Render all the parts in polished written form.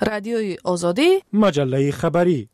رادیوی آزادی، مجله خبری.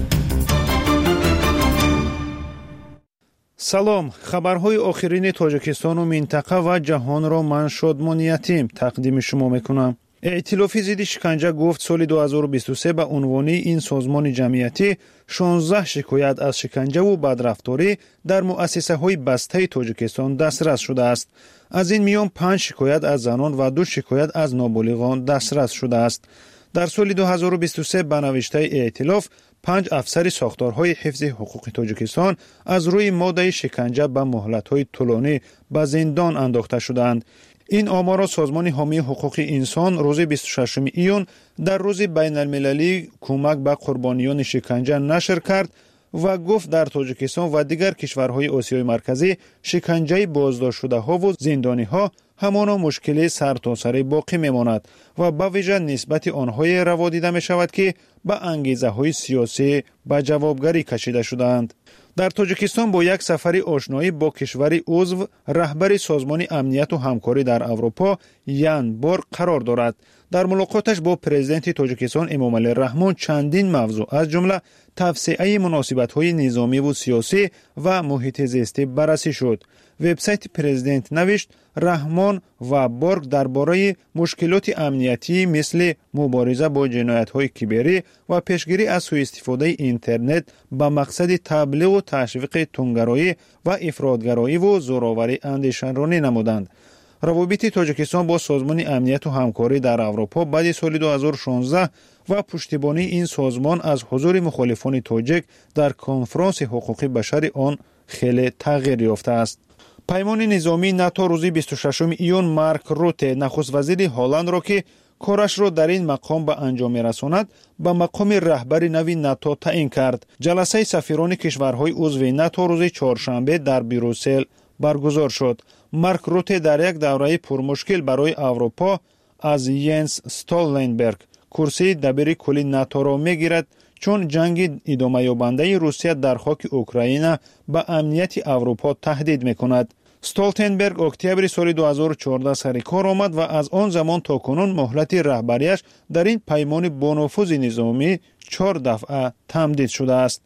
سلام، خبرهای آخرین تاجیکستان و منطقه و جهان را من شادمان یتیم تقدیم شما میکنم. ائتلاف ضد شکنجه گفت سال 2023 به عنوان این سازمان جمعیتی 16 شکایت از شکنجه و بدرفتاری در مؤسسه های بسته تاجیکستان دسترس شده است. از این میان 5 شکایت از زنان و 2 شکایت از نابالغان دسترس شده است. در سال 2023 به نوشته ائتلاف 5 افسر ساختارهای حفظ حقوق تاجیکستان از روی ماده شکنجه به مهلت‌های طولانی به زندان انداخته شدند. این آمار را سازمان حامی حقوق انسان روز 26 ایون در روز بین المللی کمک به قربانیان شکنجه نشر کرد و گفت در تاجیکستان و دیگر کشورهای آسیای مرکزی شکنجه بازداشت شده ها و زندانی ها همانا مشکل سرتاسر باقی میماند و به ویژه نسبت آنهای روا دیده می شود که به انگیزه های سیاسی به جوابگری کشیده شدند. در تاجیکستان با یک سفر آشنایی با کشور عضو رهبر سازمان امنیت و همکاری در اروپا یان بورگ قرار دارد. در ملاقاتش با پرزیدنت تاجیکستان امامعلی رحمان چندین موضوع از جمله توسعه مناسبت‌های نظامی و سیاسی و محیط زیستی بررسی شد. وبسایت پرزیدنت نوشت رحمان و بورگ درباره مشکلات امنیتی مثل مبارزه با جنایت‌های کیبری و پیشگیری از سوء استفاده اینترنت به مقصد تبلیغ و تشویق تندگرایی و افراطگرایی و زورآوری اندیشه‌رانی نمودند. روابط تاجیکستان با سازمان امنیت و همکاری در اروپا بعد سال 2016 و پشتیبانی این سازمان از حضور مخالفان تاجیک در کنفرانس حقوق بشر آن خیلی تغییر یافته است. پیمان نظامی ناتو روز 26 ایون مارک روته نخست وزیر هلند را که کارش را در این مقام به انجام می‌رساند به مقام رهبر نوی ناتو تعیین کرد. جلسه سفیران کشورهای عضو ناتو روز چهارشنبه در بروسل برگزار شد. مارک روته در یک دوره پرمشکل برای اروپا از ینس استولتنبرگ کرسی دبیر کلی ناتو را میگیرد چون جنگ ادامه یابنده روسیه در خاک اوکراین به امنیت اروپا تهدید میکند. استولتنبرگ اکتبر سال 2014 سر کار آمد و از آن زمان تا کنون مهلت رهبریش در این پیمان با نفوذ نظامی 4 دفعه تمدید شده است.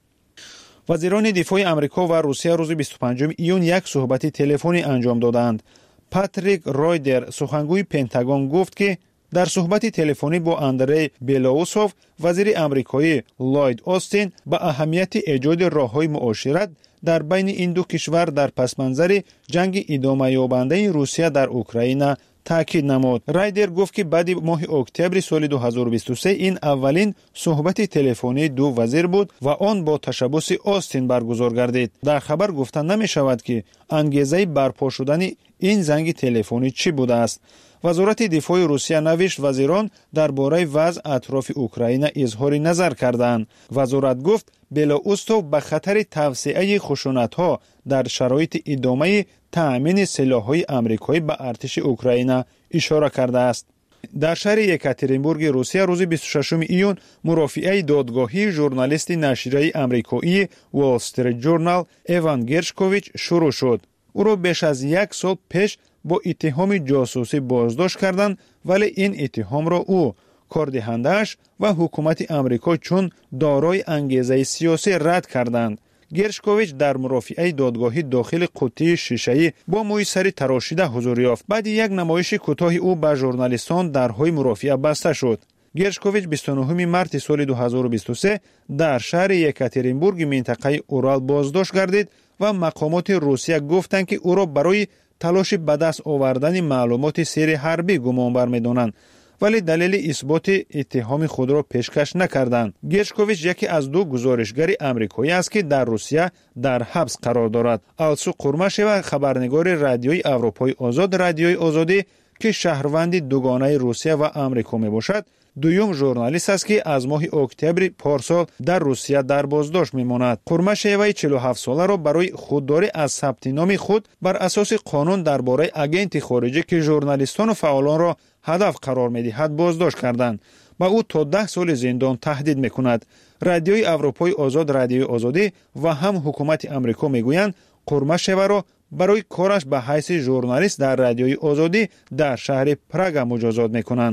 وزیران دفاع امریکا و روسیه روز 25 ایون یک صحبت تلفنی انجام دادند. پاتریک رایدر سخنگوی پنتاگون گفت که در صحبت تلفنی با اندری بیلاوسوف وزیر امریکایی لوید آستین به اهمیت ایجاد راه‌های معاشرت در بین این دو کشور در پس‌منظر جنگ ادامه یابنده روسیه در اوکراین تاکید نمود. رایدر گفت که بعد ماه اکتبر سال 2023 این اولین صحبت تلفنی دو وزیر بود و آن با تشبث آستین برگزار گردید. در خبر گفته نمی شود که انگیزه برپا شدن این زنگ تلفنی چی بوده است. وزارت دفاع روسیه نوشت وزیران درباره وضع اطراف اوکراین اظهار نظر کردند. وزارت گفت بلاروس به خطر توسعه خشونت‌ها در شرایط ادامه تأمین سلاح‌های آمریکایی به ارتش اوکراین اشاره کرده است. در شهر یکاترینبورگ روسیه روز 26 ایون مرافعه دادگاهی ژورنالیست نشریه آمریکایی وال استریت ژورنال ایوان گرشکوویچ شروع شد. او را بیش از 1 سال پیش با اتهام جاسوسی بازداشت کردند ولی این اتهام را او، کاردهنده‌اش و حکومت آمریکا چون دارای انگیزه سیاسی رد کردند. گرشکوویچ در مرافعه دادگاهی داخل قوطی شیشه‌ای با موی سری تراشیده حضور یافت. بعد یک نمایش کوتاه او به ژورنالیستان درهای مرافعه بسته شد. گرشکوویچ 29 مارس سال 2023 در شهر یکاترینبورگ منطقه اورال بازداشت گردید و مقامات روسیه گفتند که او را برای تلاش به دست آوردن معلومات سری حربی گمانبر می‌دانند ولی دلیل اثبات اتهام خود را پیشکش نکردند. گرشکوویچ یکی از 2 گزارشگر آمریکایی است که در روسیه در حبس قرار دارد. آلسو قرماشوا خبرنگار رادیوی اروپای آزاد رادیوی آزادی که شهروند دوگانه روسیه و آمریکا میباشد دویم ژورنالیست است که از ماه اکتبر پارسال در روسیه در بازداشت میماند. قرماشوا 47 ساله را برای خودداری از ثبت نام خود بر اساس قانون درباره آگنت خارجی که ژورنالیستان و فعالان را هدف قرار می‌دهد بازداشت کردند. با او تا 10 سال زندان تهدید می‌کند. رادیوی اروپای آزاد رادیوی آزادی و هم حکومت آمریکا میگویند قرماشوا را برای کارش به حیث ژورنالیست در رادیوی آزادی در شهر پراگ مجازات می‌کنند.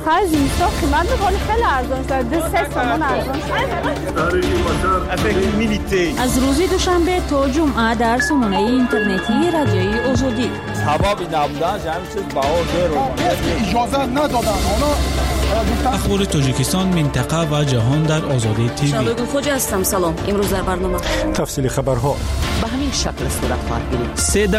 سایز اینستا قیمت ولی خیلی ارزان شده 3 تومان ارزان شده. از روز دوشنبه تا جمعه در سامانه اینترنتی رادیوی آزادی ثوابی نبودن همین چیز بها زیرو اجازه ندادن اخبار تاجیکستان، منطقه و جهان در آزادی تیوی. شادو خوجا هستم. سلام. امروز در برنامه تفصیل خبرها به همین شکل صورت خواهد گرفت.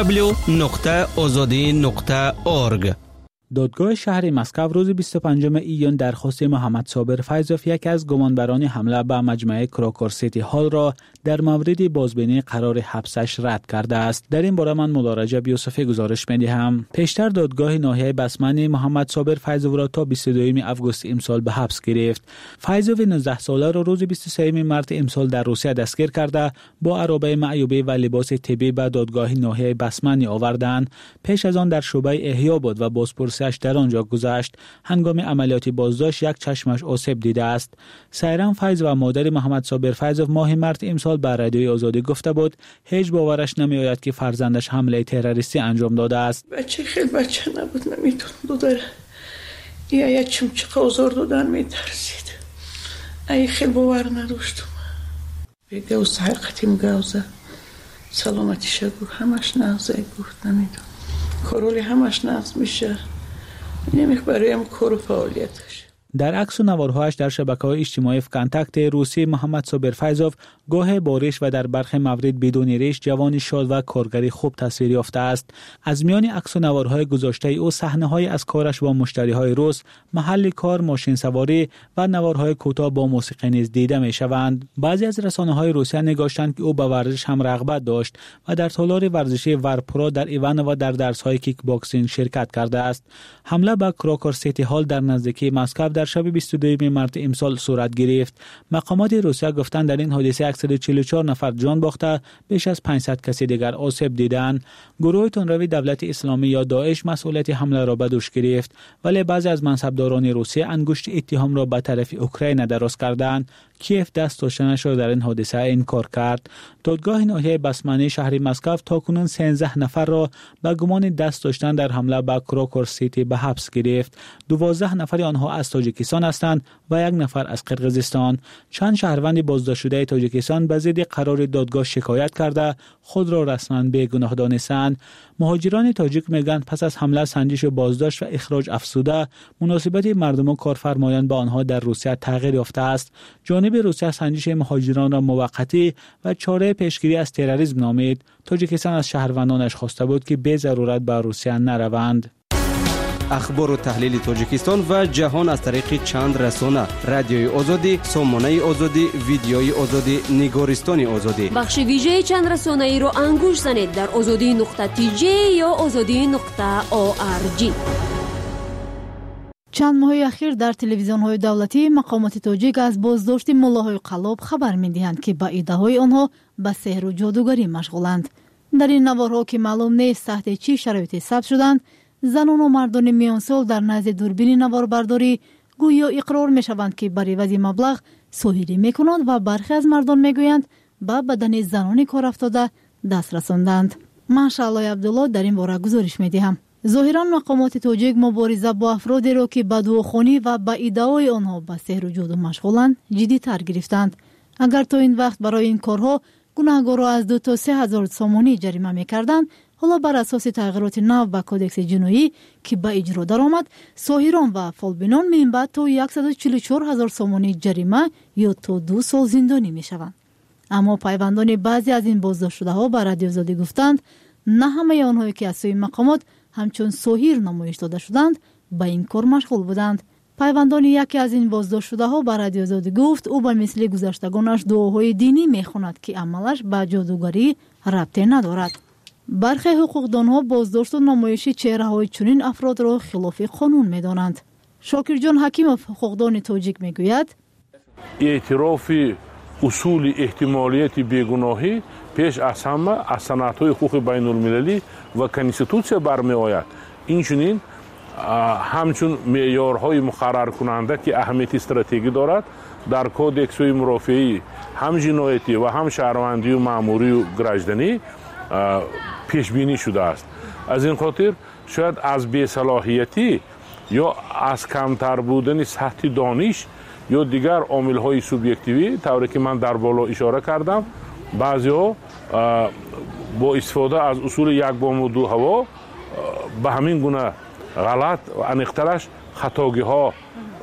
www.azadi.org. دادگاه شهر مسکو روز 25 ایون درخواست محمد صابر فیضوف، یک از گمانبران حمله به مجمع کراکور سیتی هال را در مورد بازبینی قرار حبسش رد کرده است. در این باره من مدارجه یوسفی گزارش می‌دهم. پیشتر دادگاه ناحیه بسمنی محمد صابر فیضوف را تا 22 آگوست امسال به حبس گرفت. فیضوف 19 ساله را روز 23 مارس امسال در روسیه دستگیر کرده با عربه معیوبه و لباس طبی به دادگاه ناحیه بسمنی آوردند. پیش از آن در شعبه احیا بود و بازپرسی در آنجا گذشت. هنگام عملیات بازداشت یک چشمش آسیب دیده است. سایران فیض و مادر محمد صابر فیضوف ماه مارس امسال به رادیوی آزادی گفته بود هیچ باورش نمیآید که فرزندش حمله تروریستی انجام داده است. بچه خیلی بچه نبود، نمیتون داره. یا چمچه آزار دادن میترسید. ای خیلی باور نداشتم. بگه و حقیقتیم گوزه سلامتی شگو همش نغزه گفت نمیدون. کارولی همش نغز میشه. نمیخبریم کار و فعالیتش. در عکس و نوارهایش در شبکه‌های اجتماعی کانتاکت روسی محمد صابر فیضوف گاه بارش و در برخی موارد بدون ریش جوانی شاد و کارگری خوب تصویر یافته است. از میان عکس و نوارهای گذاشته او صحنه‌های از کارش با مشتری‌های روس، محل کار، ماشین سواری و نوارهای کوتاه با موسیقی نیز دیده می‌شوند. بعضی از رسانه‌های روسیه نگاشتند که او به ورزش هم رغبت داشت و در تالار ورزشی ورپرو در ایوان و در درس‌های کیک باکسینگ شرکت کرده است. حمله به کراکور سیتی هال در نزدیکی مسکو در شب 22 مارس امسال صورت گرفت. مقامات روسیه گفتند در این حادثه 144 نفر جان باخته، بیش از 500 کسی دیگر آسیب دیدند. گروه تندروی دولت اسلامی یا داعش مسئولیت حمله را به دوش گرفت، ولی بعضی از منصبداران روسیه انگشت اتهام را به طرف اوکراین دراز کردند. کیف دست داشتنش را در این حادثه انکار کرد. دادگاه ناحیه بسمنی شهر مسکو تاکنون 13 نفر را به گمان دست داشتن در حمله به کراکور سیتی به حبس گرفت. 12 نفر آنها از تاجیکستان هستند و 1 نفر از قرقیزستان. چند شهروند بازداشت شده تاجیکستان به ضد قرار دادگاه شکایت کرده خود را رسما بیگناه دانستند. مهاجران تاجیک میگویند پس از حمله سنجش بازداشت و اخراج افزوده، مناسبت مردم و کارفرمایان با آنها در روسیه تغییر یافته است. جانب روسیه سنجش مهاجران را موقتی و چاره پیشگیری از تروریسم نامید. تاجیکستان از شهروندانش خواسته بود که به ضرورت به روسیه نروند. اخبار و تحلیل تاجیکستان و جهان از طریق چند رسانه: رادیوی آزادی، سامانه آزادی، ویدیوی آزادی، نگارستان آزادی. بخش ویژه چند رسانه ای رو انگوش زنید در azadi.tj یا azadi.org. چند ماه اخیر در تلویزیون‌های دولتی مقامات تاجیک از بازداشت ملاهای قلاب خبر می‌دهند که با ایده‌های آنها به سحر و جادوگری مشغولند. در این نوارها که معلوم نیست تحت چه شرایطی ثبت شدند، زنان و مردان میانسال در نزد دوربین نواربرداری گویا اقرار می‌شوند که برای عوض مبلغ سحری می‌کنند و برخی از مردان می‌گویند به بدن زنان کار افتاده دست رساندند. من شعله عبدالله در این باره گزارش می‌دهم. ظاهراً مقامات تاجیک مبارزه با افرادی را که به دعاخوانی و به ایده‌های آنها به سحر و جادو مشغولند جدی‌تر گرفتند. اگر تا این وقت برای این کارها گناهکارا از 2 تا 3 هزار سامانی جریمه می‌کردند، حالا بر اساس تغییرات نو به کودکس جنایی که به اجرا درآمد، ساحران و فالبینان می‌باید تا 144 هزار سامانی جریمه یا تا 2 سال زندانی می‌شوند. اما پیوندان بعضی از این بازداشت شده‌ها به رادیو آزادی گفتند نه همه آنهایی که از سوی مقامات همچون ساحر نمایش داده شدند به این کار مشغول بودند. پیوندان یکی از این بازداشت شده‌ها به رادیو آزادی گفت او به مثل گذشتگانش دعاهای دینی می‌خواند که عملش به جادوگری ربطی ندارد. برخی حقوقدانها بازداشت و نمایش چهره‌های چنین افراد را خلاف قانون می‌دانند. شاکر جان حکیموف حقوقدان تاجیک می‌گوید اعتراف اصول احتمالیت بیگناهی پیش از همه از سندهای حقوق بین المللی و کنستیتوسیا برمی‌آید. اینچنین همچون معیارهای مقرر کننده که اهمیت استراتژی دارد در کودکس‌های مرافعی هم جنایتی و هم شهروندی و مأموری و گراجدنی پیش بینی شده است. از این خاطر شاید از بی‌صلاحیتی یا از کمتر بودن سطح دانش یا دیگر عامل‌های سوبیکتیوی، طوری که من در بالا اشاره کردم، بعضی‌ها با استفاده از اصول یک بام و دو هوا به همین گونه غلط و انیخترش خطاگی‌ها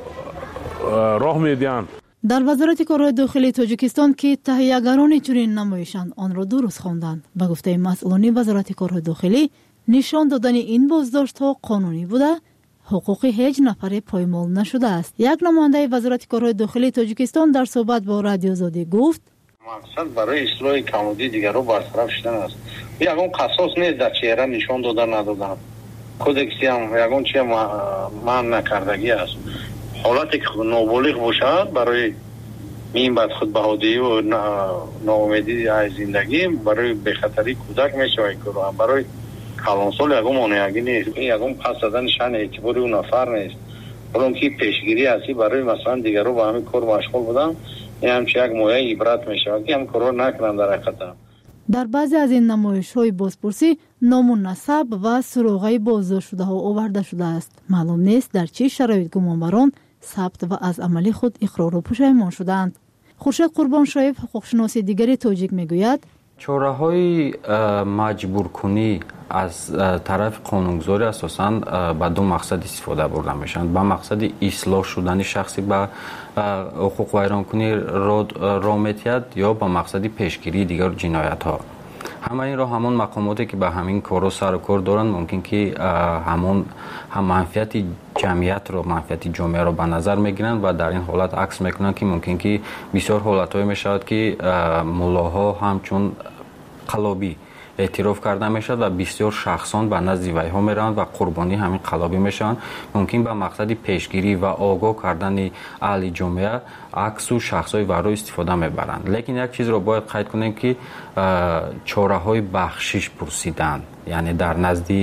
راه میدهند. در وزارت کارهای داخلی تاجیکستان که تهیه‌گران چنین نمایشند آن را درست خواندند. به گفته مسئولان وزارت کارهای داخلی، نشان دادن این بازداشت‌ها قانونی بوده، حقوق هیچ نفر پایمال نشده است. یک نماینده وزارت کارهای داخلی تاجیکستان در صحبت با رادیو آزادی گفت: مقصد برای اصلاح کمبودی دیگران برطرف شدن است. یگان قصاص نیست در چهره نشان دادن ندادن. کودکسی هم یگان چیه من نکردگی است. حالتی که نابالغ باشد برای این بد خود بهادی و ناامیدی از زندگی برای بخطری کودک میشه و برای کلانسال یگان مانعگی نیست. یگان پس دادن شأن اعتباری اون نفر نیست. برای که پیشگیری هستی برای مثلا دیگران با همین کار مشغول بودن، این همچه یک مایه عبرت میشه که هم کار نکنن در حقیقت. در بعضی از این نمایش‌های بازپرسی نام و نسب و سراغ بازداشت شده‌ها آورده شده است. معلوم نیست در چه شرایط گمانبران ثبت و از عمل خود اقرار و پشیمان شدند. خورشید قربانشایف، حقوقشناس دیگر تاجیک میگوید: چاره‌های مجبور کنی از طرف قانونگذاری اساساً به دو مقصد استفاده برده میشن. به مقصد اصلاح شدن شخصی به حقوق ویران کنی را میتید یا به مقصد پیشگیری دیگر جنایت ها. همه این را همون مقاماتی که به همین کارو سر و کار دارن ممکن که هم منفعت جمعیت رو، منفعت جامعه رو به نظر میگیرن و در این حالت عکس میکنن که ممکن که بسیار حالت‌های میشود که ملاها همچون قلابی اعتراف کرده میشد و بسیار شخصان به نزد ویها میرن و قربانی همین قلابی میشن. ممکن به مقصد پیشگیری و آگاه کردن اهل جامعه عکس و شخصای ورای استفاده میبرند. لیکن یک چیز رو باید قید کنیم که چاره‌های بخشش پرسیدن، یعنی در نزد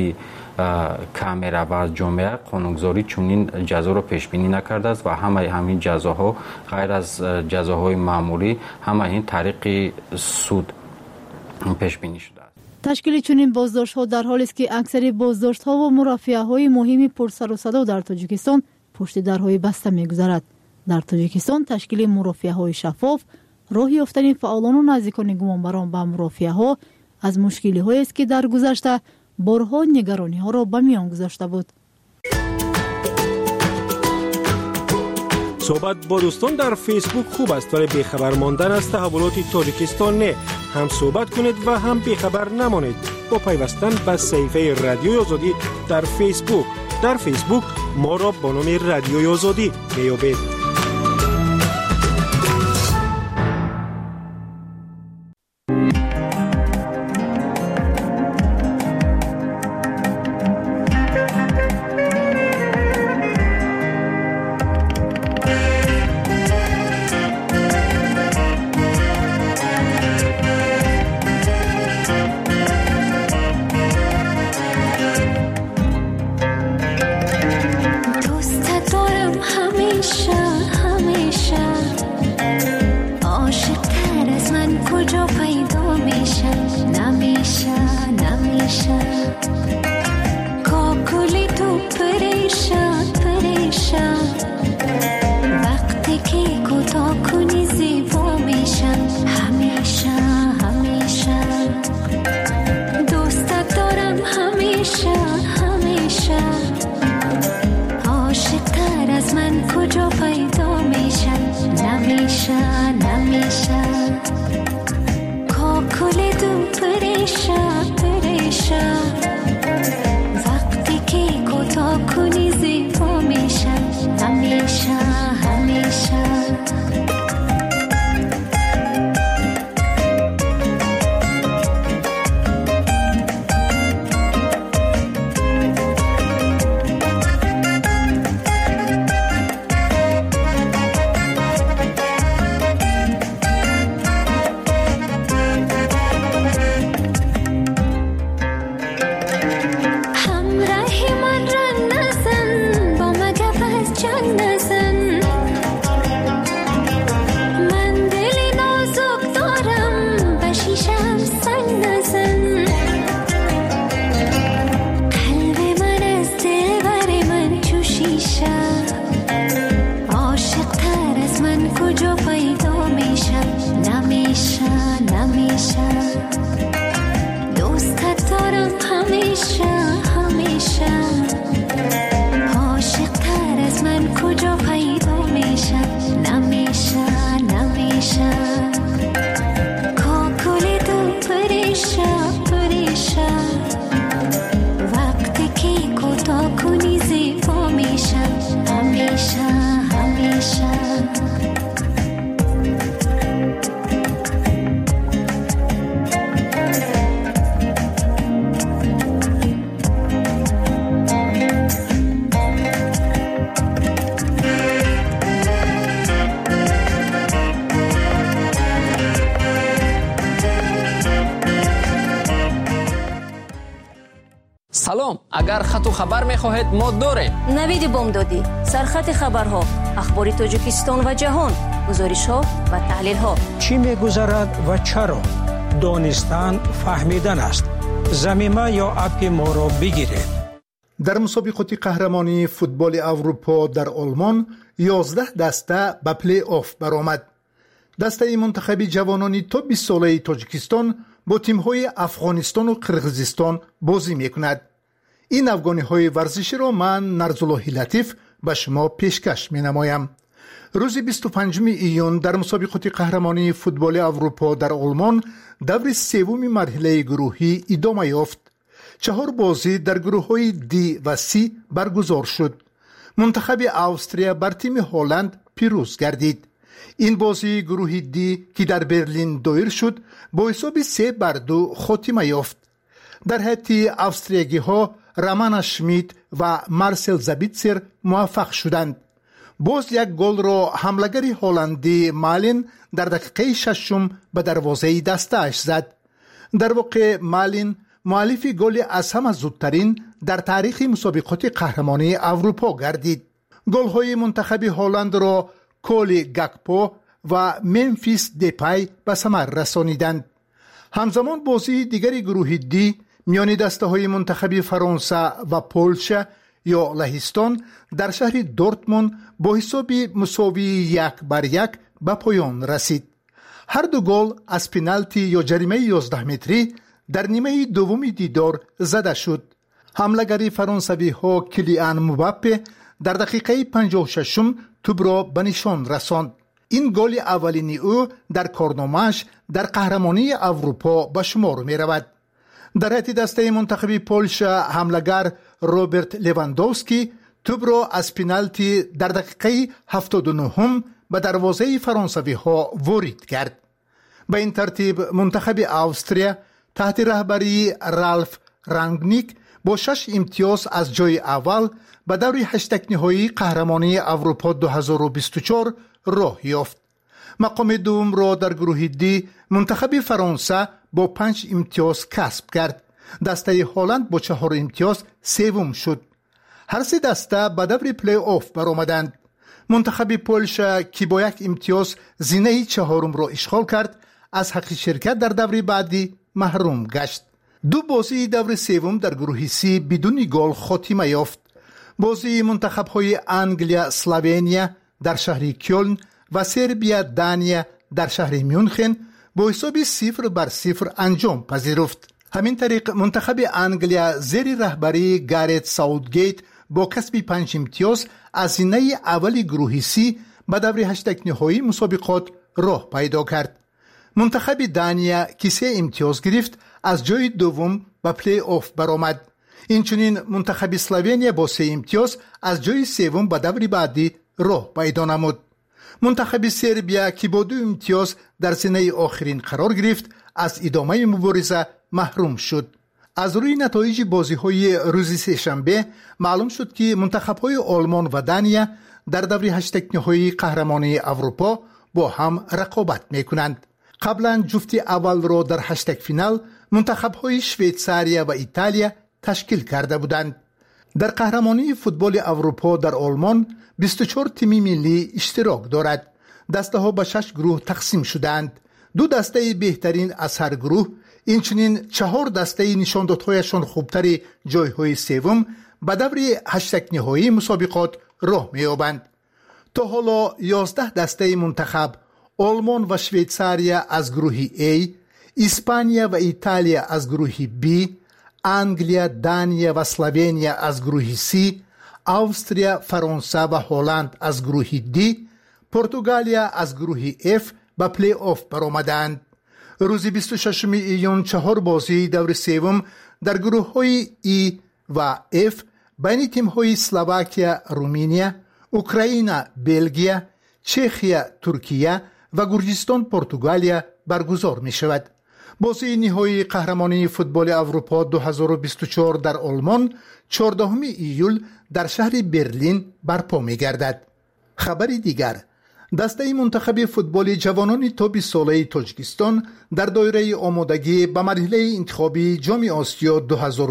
کامرا و از جامعه قانونگذاری چنین جزا رو پیش بینی نکرده است و همین جزاها غیر از جزاهای معمولی همه این طریق سود پیش بینی شده است. تشکیل چنین بازداشت‌ها در حالی است که اکثر بازداشت‌ها و مرافعه‌های مهمی پر سر و صدا در تاجیکستان پشت درهای بسته می‌گذرد. در تاجیکستان تشکیل مرافعه‌های شفاف راه یافتن فعالان و نزدیکان گمانبران به مرافعه‌ها از مشکلی‌هایی است که در گذشته بارها نگرانی‌ها را به میان گذاشته بود. صحبت با دوستان در فیسبوک خوب است، ولی بیخبر ماندن از تحولات تاجیکستان نه. هم صحبت کنید و هم بیخبر نمانید با پیوستن به صفحه رادیوی آزادی در فیسبوک. در فیسبوک ما را با نام رادیوی آزادی بیابید. کجا پیدا میشه نمیشه نمیشه دوستت دارم همیشه همیشه عاشق تر از من کجا پیدا میشه نمیشه نمیشه کاکل دو پریشه پریشه وقتی که کوتاه کنی زیبا میشه همیشه همیشه سلام، اگر خط و خبر می‌خواهید ما داریم. نوید بامدادی، سرخط خبرها، اخبار تاجیکستان و جهان، گزارش‌ها و تحلیل‌ها. چی می‌گذرد و چرا؟ دانستن فهمیدن است. ضمیمه یا اپ ما را بگیرید. در مسابقات قهرمانی فوتبال اروپا در آلمان 11 دسته به پلی آف برآمد. دسته منتخب جوانان تا 20 ساله تاجیکستان با تیم‌های افغانستان و قرقیزستان بازی می‌کند. این افغانی‌های ورزشی را من نرزالله لطیف به شما پیشکش می‌نمایم. روز 25 ایون در مسابقات قهرمانی فوتبال اروپا در آلمان دور سوم مرحله گروهی ادامه یافت. 4 بازی در گروه‌های دی و سی برگزار شد. منتخب استرالیا بر تیم هلند پیروز گردید. این بازی گروه دی که در برلین دایر شد با حساب 3-2 خاتمه یافت. در حتی استرالیایی‌ها رامان شمیت و مارسل زابیتسر موفق شدند. باز یک گل را حمله‌گر هلندی مالین در دقیقه 6 به دروازه دسته‌اش زد. در واقع مالین مؤلف گل از همه زودترین در تاریخ مسابقات قهرمانی اروپا گردید. گل‌های منتخب هلند را کولی گاکپو و ممفیس دیپای به ثمر رسانیدند. همزمان بازی دیگری گروه دی میان دسته‌های منتخب فرانسه و پولش یا لهستان در شهر دورتموند با حساب مساوی 1-1 به پایان رسید. هر دو گل از پنالتی یا جریمه 11 متری در نیمه دوم دیدار زده شد. حمله‌گر فرانسوی ها کلیان مباپه در دقیقه 56 توپ را به نشان رساند. این گل اولینی او در کارنامه‌اش در قهرمانی اروپا به شمار می رود. در حتی دسته منتخب پولش حمله‌گر روبرت لواندوفسکی توپ را از پنالتی در دقیقه 79 به دروازه فرانسوی ها وارد کرد. به این ترتیب منتخب استرالیا تحت رهبری رالف رانگنیک با 6 امتیاز از جای اول به دور 8 نهایی قهرمانی اروپا 2024 راه یافت. مقام دوم را در گروه دی منتخب فرانسه با 5 امتیاز کسب کرد. دسته هلند با 4 امتیاز سوم شد. هر سه دسته به دور پلی آف برآمدند. منتخب پولش که با 1 امتیاز زینه 4 را اشغال کرد از حق شرکت در دور بعدی محروم گشت. 2 بازی دور سوم در گروه سی بدون گل خاتمه یافت. بازی منتخب‌های انگلیا اسلوونیا در شهر کلن و سربیا دانیا در شهر میونخن با حساب 0-0 انجام پذیرفت. همین طریق منتخب انگلیا زیر رهبری گارت ساوتگیت با کسب 5 امتیاز از زینه اول گروه سی به دور 8 نهایی مسابقات راه پیدا کرد. منتخب دانیا که 3 امتیاز گرفت از جای دوم به پلی آف برآمد. اینچنین منتخب اسلوونیا با 3 امتیاز از جای سوم به دور بعدی راه پیدا نمود. منتخب سربیا که با 2 امتیاز در زینه آخرین قرار گرفت از ادامه مبارزه محروم شد. از روی نتایج بازی‌های روز سه‌شنبه معلوم شد که منتخب‌های آلمان و دانیا در دور 8 نهایی قهرمانی اروپا با هم رقابت می‌کنند. قبلا جفت اول را در 8 فینال منتخب‌های شویتزاریا و ایتالیا تشکیل کرده بودند. در قهرمانی فوتبال اروپا در آلمان 24 تیم ملی اشتراک دارد. دسته ها به 6 گروه تقسیم شدند. 2 دسته بهترین از هر گروه، اینچنین 4 دسته نشاندادهایشان خوبتر جایهای سوم به دور 8 نهایی مسابقات راه می‌یابند. تا حالا 11 دسته منتخب آلمان و شویتزاریا از گروه A، اسپانیا و ایتالیا از گروه B، انگلیا، دانیا و اسلوونیا از گروه C، استرالیا، فرانسه و هلند از گروه D، پرتغالیا از گروه F به پلی آف برآمدند. روز 26 ایون 4 بازی دور سوم در گروه های E و F بین تیم های اسلواکیا، رومانیا، اوکراین، بلژیم، چخیا، ترکیه و گرجستان، پرتغالیا برگزار می شود. بازی نهایی قهرمانی فوتبال اروپا 2024 در آلمان 14 ایول در شهر برلین برپا می گردد. خبر دیگر، دسته منتخب فوتبال جوانان تا 20 ساله تاجیکستان در دایره آمادگی به مرحله انتخابی جام آسیا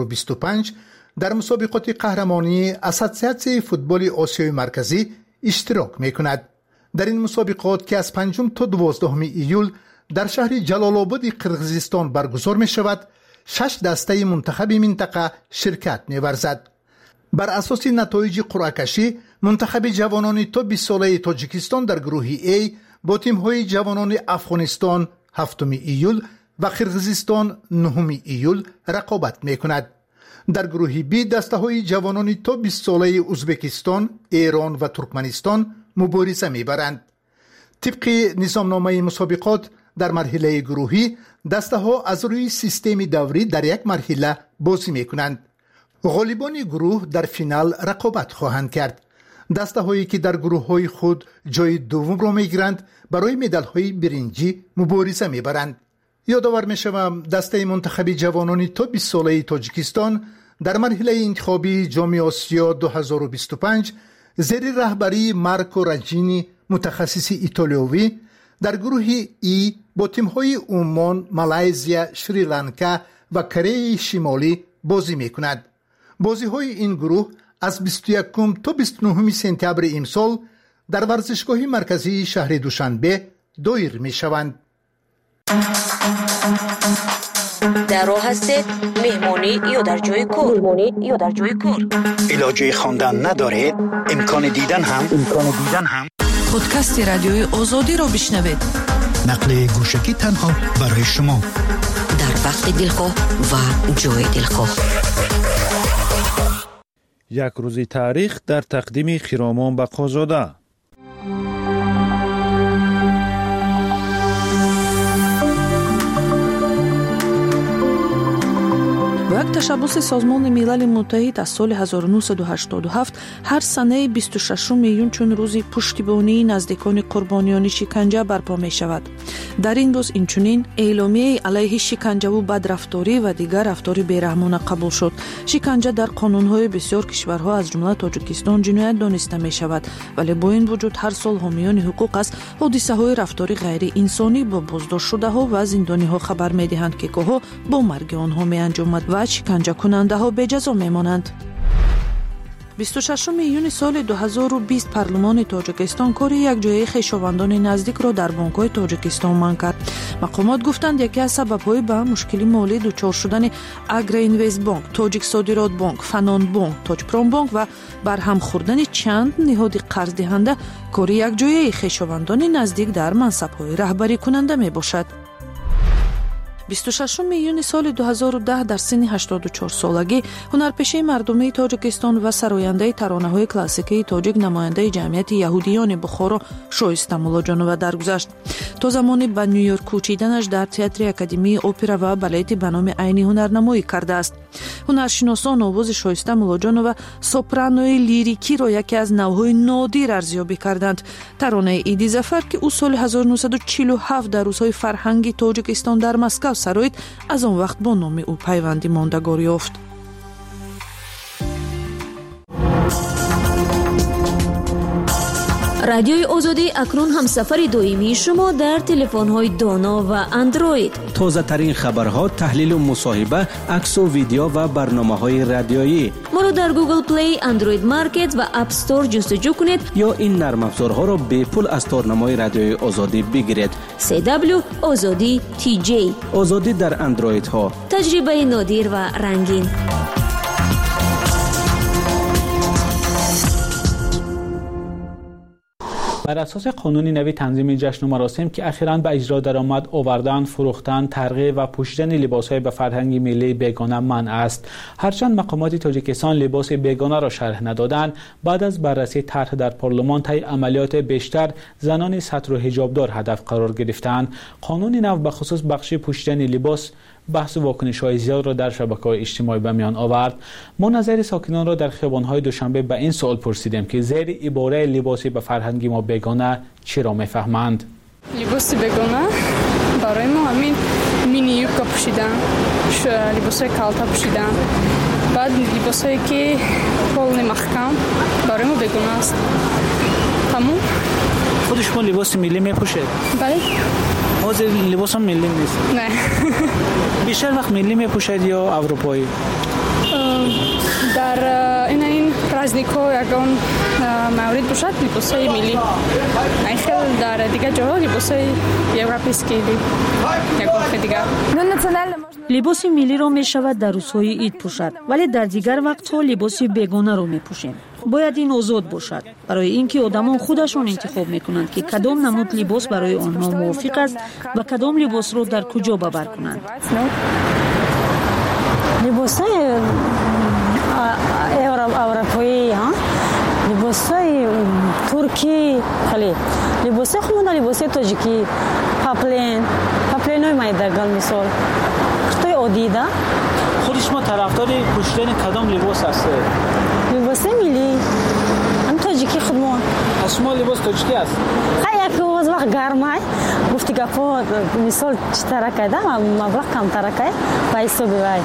2025 در مسابقات قهرمانی اساسیاسیون فوتبال آسیای مرکزی اشتراک می کند. در این مسابقات که از 5 تا 12 ایول در شهر جلال آباد قرقیزستان برگزار می شود، 6 دسته منتخب منطقه شرکت می ورزد. بر اساس نتایج قرعه کشی، منتخب جوانان تا 20 ساله تاجیکستان در گروه A با تیم های جوانان افغانستان 7 ایول و قرقیزستان 9 ایول رقابت می کند. در گروه B دسته های جوانان تا 20 ساله ازبکستان، ایران و ترکمنستان مبارزه می برند. طبق نظامنامه مسابقات در مرحله گروهی دسته ها از روی سیستم دوری در یک مرحله بازی می کنند. غالبان گروه در فینال رقابت خواهند کرد. دسته هایی که در گروه های خود جای دوم را می گیرند برای مدال های برنجی مبارزه می برند. یادآور می شوم دسته منتخب جوانان تا 20 ساله تاجیکستان در مرحله انتخابی جام آسیا 2025 زیر رهبری مارکو رنجینی متخصص ایتالیایی در گروه ای با تیم‌های عمان، مالایزیا، شریلانکا و کره شمالی بازی می‌کند. بازی‌های این گروه از 21 تا 29 سپتامبر امسال در ورزشگاه مرکزی شهر دوشنبه دایر می‌شوند. در راه هستید مهمانی یا در جای کور علاجه خواندن ندارید، امکان دیدن هم پادکست رادیوی آزادی را بشنوید. نقل گوشکی تنها برای شما در وقت دلخواه و جای دلخواه. یک روز تاریخ در تقدیم خرامان بقازاده. یک تشبس سازمان ملل متحد از سال 1987 هر سنه 26 میلیون چون روزی پشتیبانی نزدیکان قربانیان شکنجه برپا می شود. در این روز اینچنین اعلامیه علیه شکنجه و بدرفتاری و دیگر رفتار بیرحمانه قبول شد. شکنجه در قانونهای بسیار کشورها از جمله تاجیکستان جنایت دانسته می شود، ولی با این وجود هر سال حامیان حقوق از حادثه های رفتاری غیر انسانی با بازداشت شده ها و زندانی ها خبر می دهند که گاه با مرگ آنها می انجامد و شکنجه کننده ها به جزا می مانند. 26 میلیون سال 2020 پارلمان تاجیکستان کار یک جای خویشاوندان نزدیک را در بانک‌های تاجیکستان منع کرد. مقامات گفتند یکی از سبب‌های به مشکل مالی دچار شدن اگرا اینوست بانک، تاجیک صادرات بانک، فنان بانک، تاجپرام بانک و برهم خوردن چند نهاد قرض دهنده کار یک جای خویشاوندان نزدیک در منصب‌های رهبری کننده میباشد. 26 میلیون سال 2010 در سن 84 سالگی هنرپیشه مردمی تاجیکستان و سراینده ترانه‌های کلاسیکی تاجیک نماینده جمعیت یهودیان بخارا شایسته مولاجانووا درگذشت. تا زمانی به نیویورک کوچیدنش در تئاتر اکادمی اپرا و بالت به نام عینی هنرنمایی کرده است. هنرشناسان آواز شایسته مولاجانووا سوپرانوی لیریکی را یکی از نوع‌های نادر ارزیابی کردند. ترانه ایدی ظفر که او سال 1947 در روزهای فرهنگی تاجیکستان در مسکو سرایت از آن وقت با نام او پیوندی ماندگار یافت. رادیوی آزادی اکنون همسفر دائمی شما در تلفن‌های دانا و اندروید. تازه ترین خبرها، تحلیل و مصاحبه، عکس و ویدیو و برنامه‌های رادیویی. ما را در گوگل پلی، اندروید مارکت و اپ استور جستجو کنید یا این نرم افزارها را به پول از تارنمای رادیوی آزادی بگیرید. CW آزادی TJ آزادی در اندروید ها. تجربه نادر و رنگین. بر اساس قانون نوی تنظیم جشن و مراسم که اخیراً به اجرا درآمد، آوردن، فروختن، ترغیب و پوشیدن لباس‌های به فرهنگ ملی بیگانه منع است. هرچند مقامات تاجیکستان لباس بیگانه را شرح ندادند، بعد از بررسی طرح در پارلمان طی عملیات بیشتر زنان ستر و حجابدار هدف قرار گرفتند. قانون نو به خصوص بخش پوشیدن لباس بحث و واکنش‌های زیاد را در شبکه‌های اجتماعی به میان آورد. ما نظر ساکنان را در خیابان‌های دوشنبه به این سوال پرسیدیم که زیر عباره لباسی به فرهنگ ما بیگانه چی را می‌فهمند. لباس بیگانه برای ما همین مینی یوبکا پوشیدن، لباس‌های کالتا پوشیدن، بعد لباسایی که پول محکم برای ما بیگانه است. تمام. خود شما لباس ملی می‌پوشید؟ بله. حاضر لباس هم ملی نیست؟ نه. بیشتر وقت ملی می‌پوشید یا اروپایی؟ در این پرازنیک‌ها یکان مورد باشد لباسای ملی. خیلی در دیگر جاها لباسای یوروپیسکی یکان دیگر. لباس ملی را می شود در روزهای عید پوشد، ولی در دیگر وقت‌ها لباس بیگانه را می پوشیم. باید این آزاد باشد برای اینکه آدمان خودشان انتخاب میکنند که کدام نمود لباس برای آنها موافق است و کدام لباس را در کجا باور کنند. لباسای اروپایی لباسای ترکی خیلی لباسای خودمون لباسای تاجیکی پاپلینای مایدگان مثال خطای عادیده. خود شما طرفدار پوشیدن کدام لباس هستید؟ لباس ملی هم تاجیکی خودمون. شما لباس تاجیکی است؟ خیلی از وقت گرمه گفتی گفت مثال چطور کده مبلغ کمتر که پیسو بیای.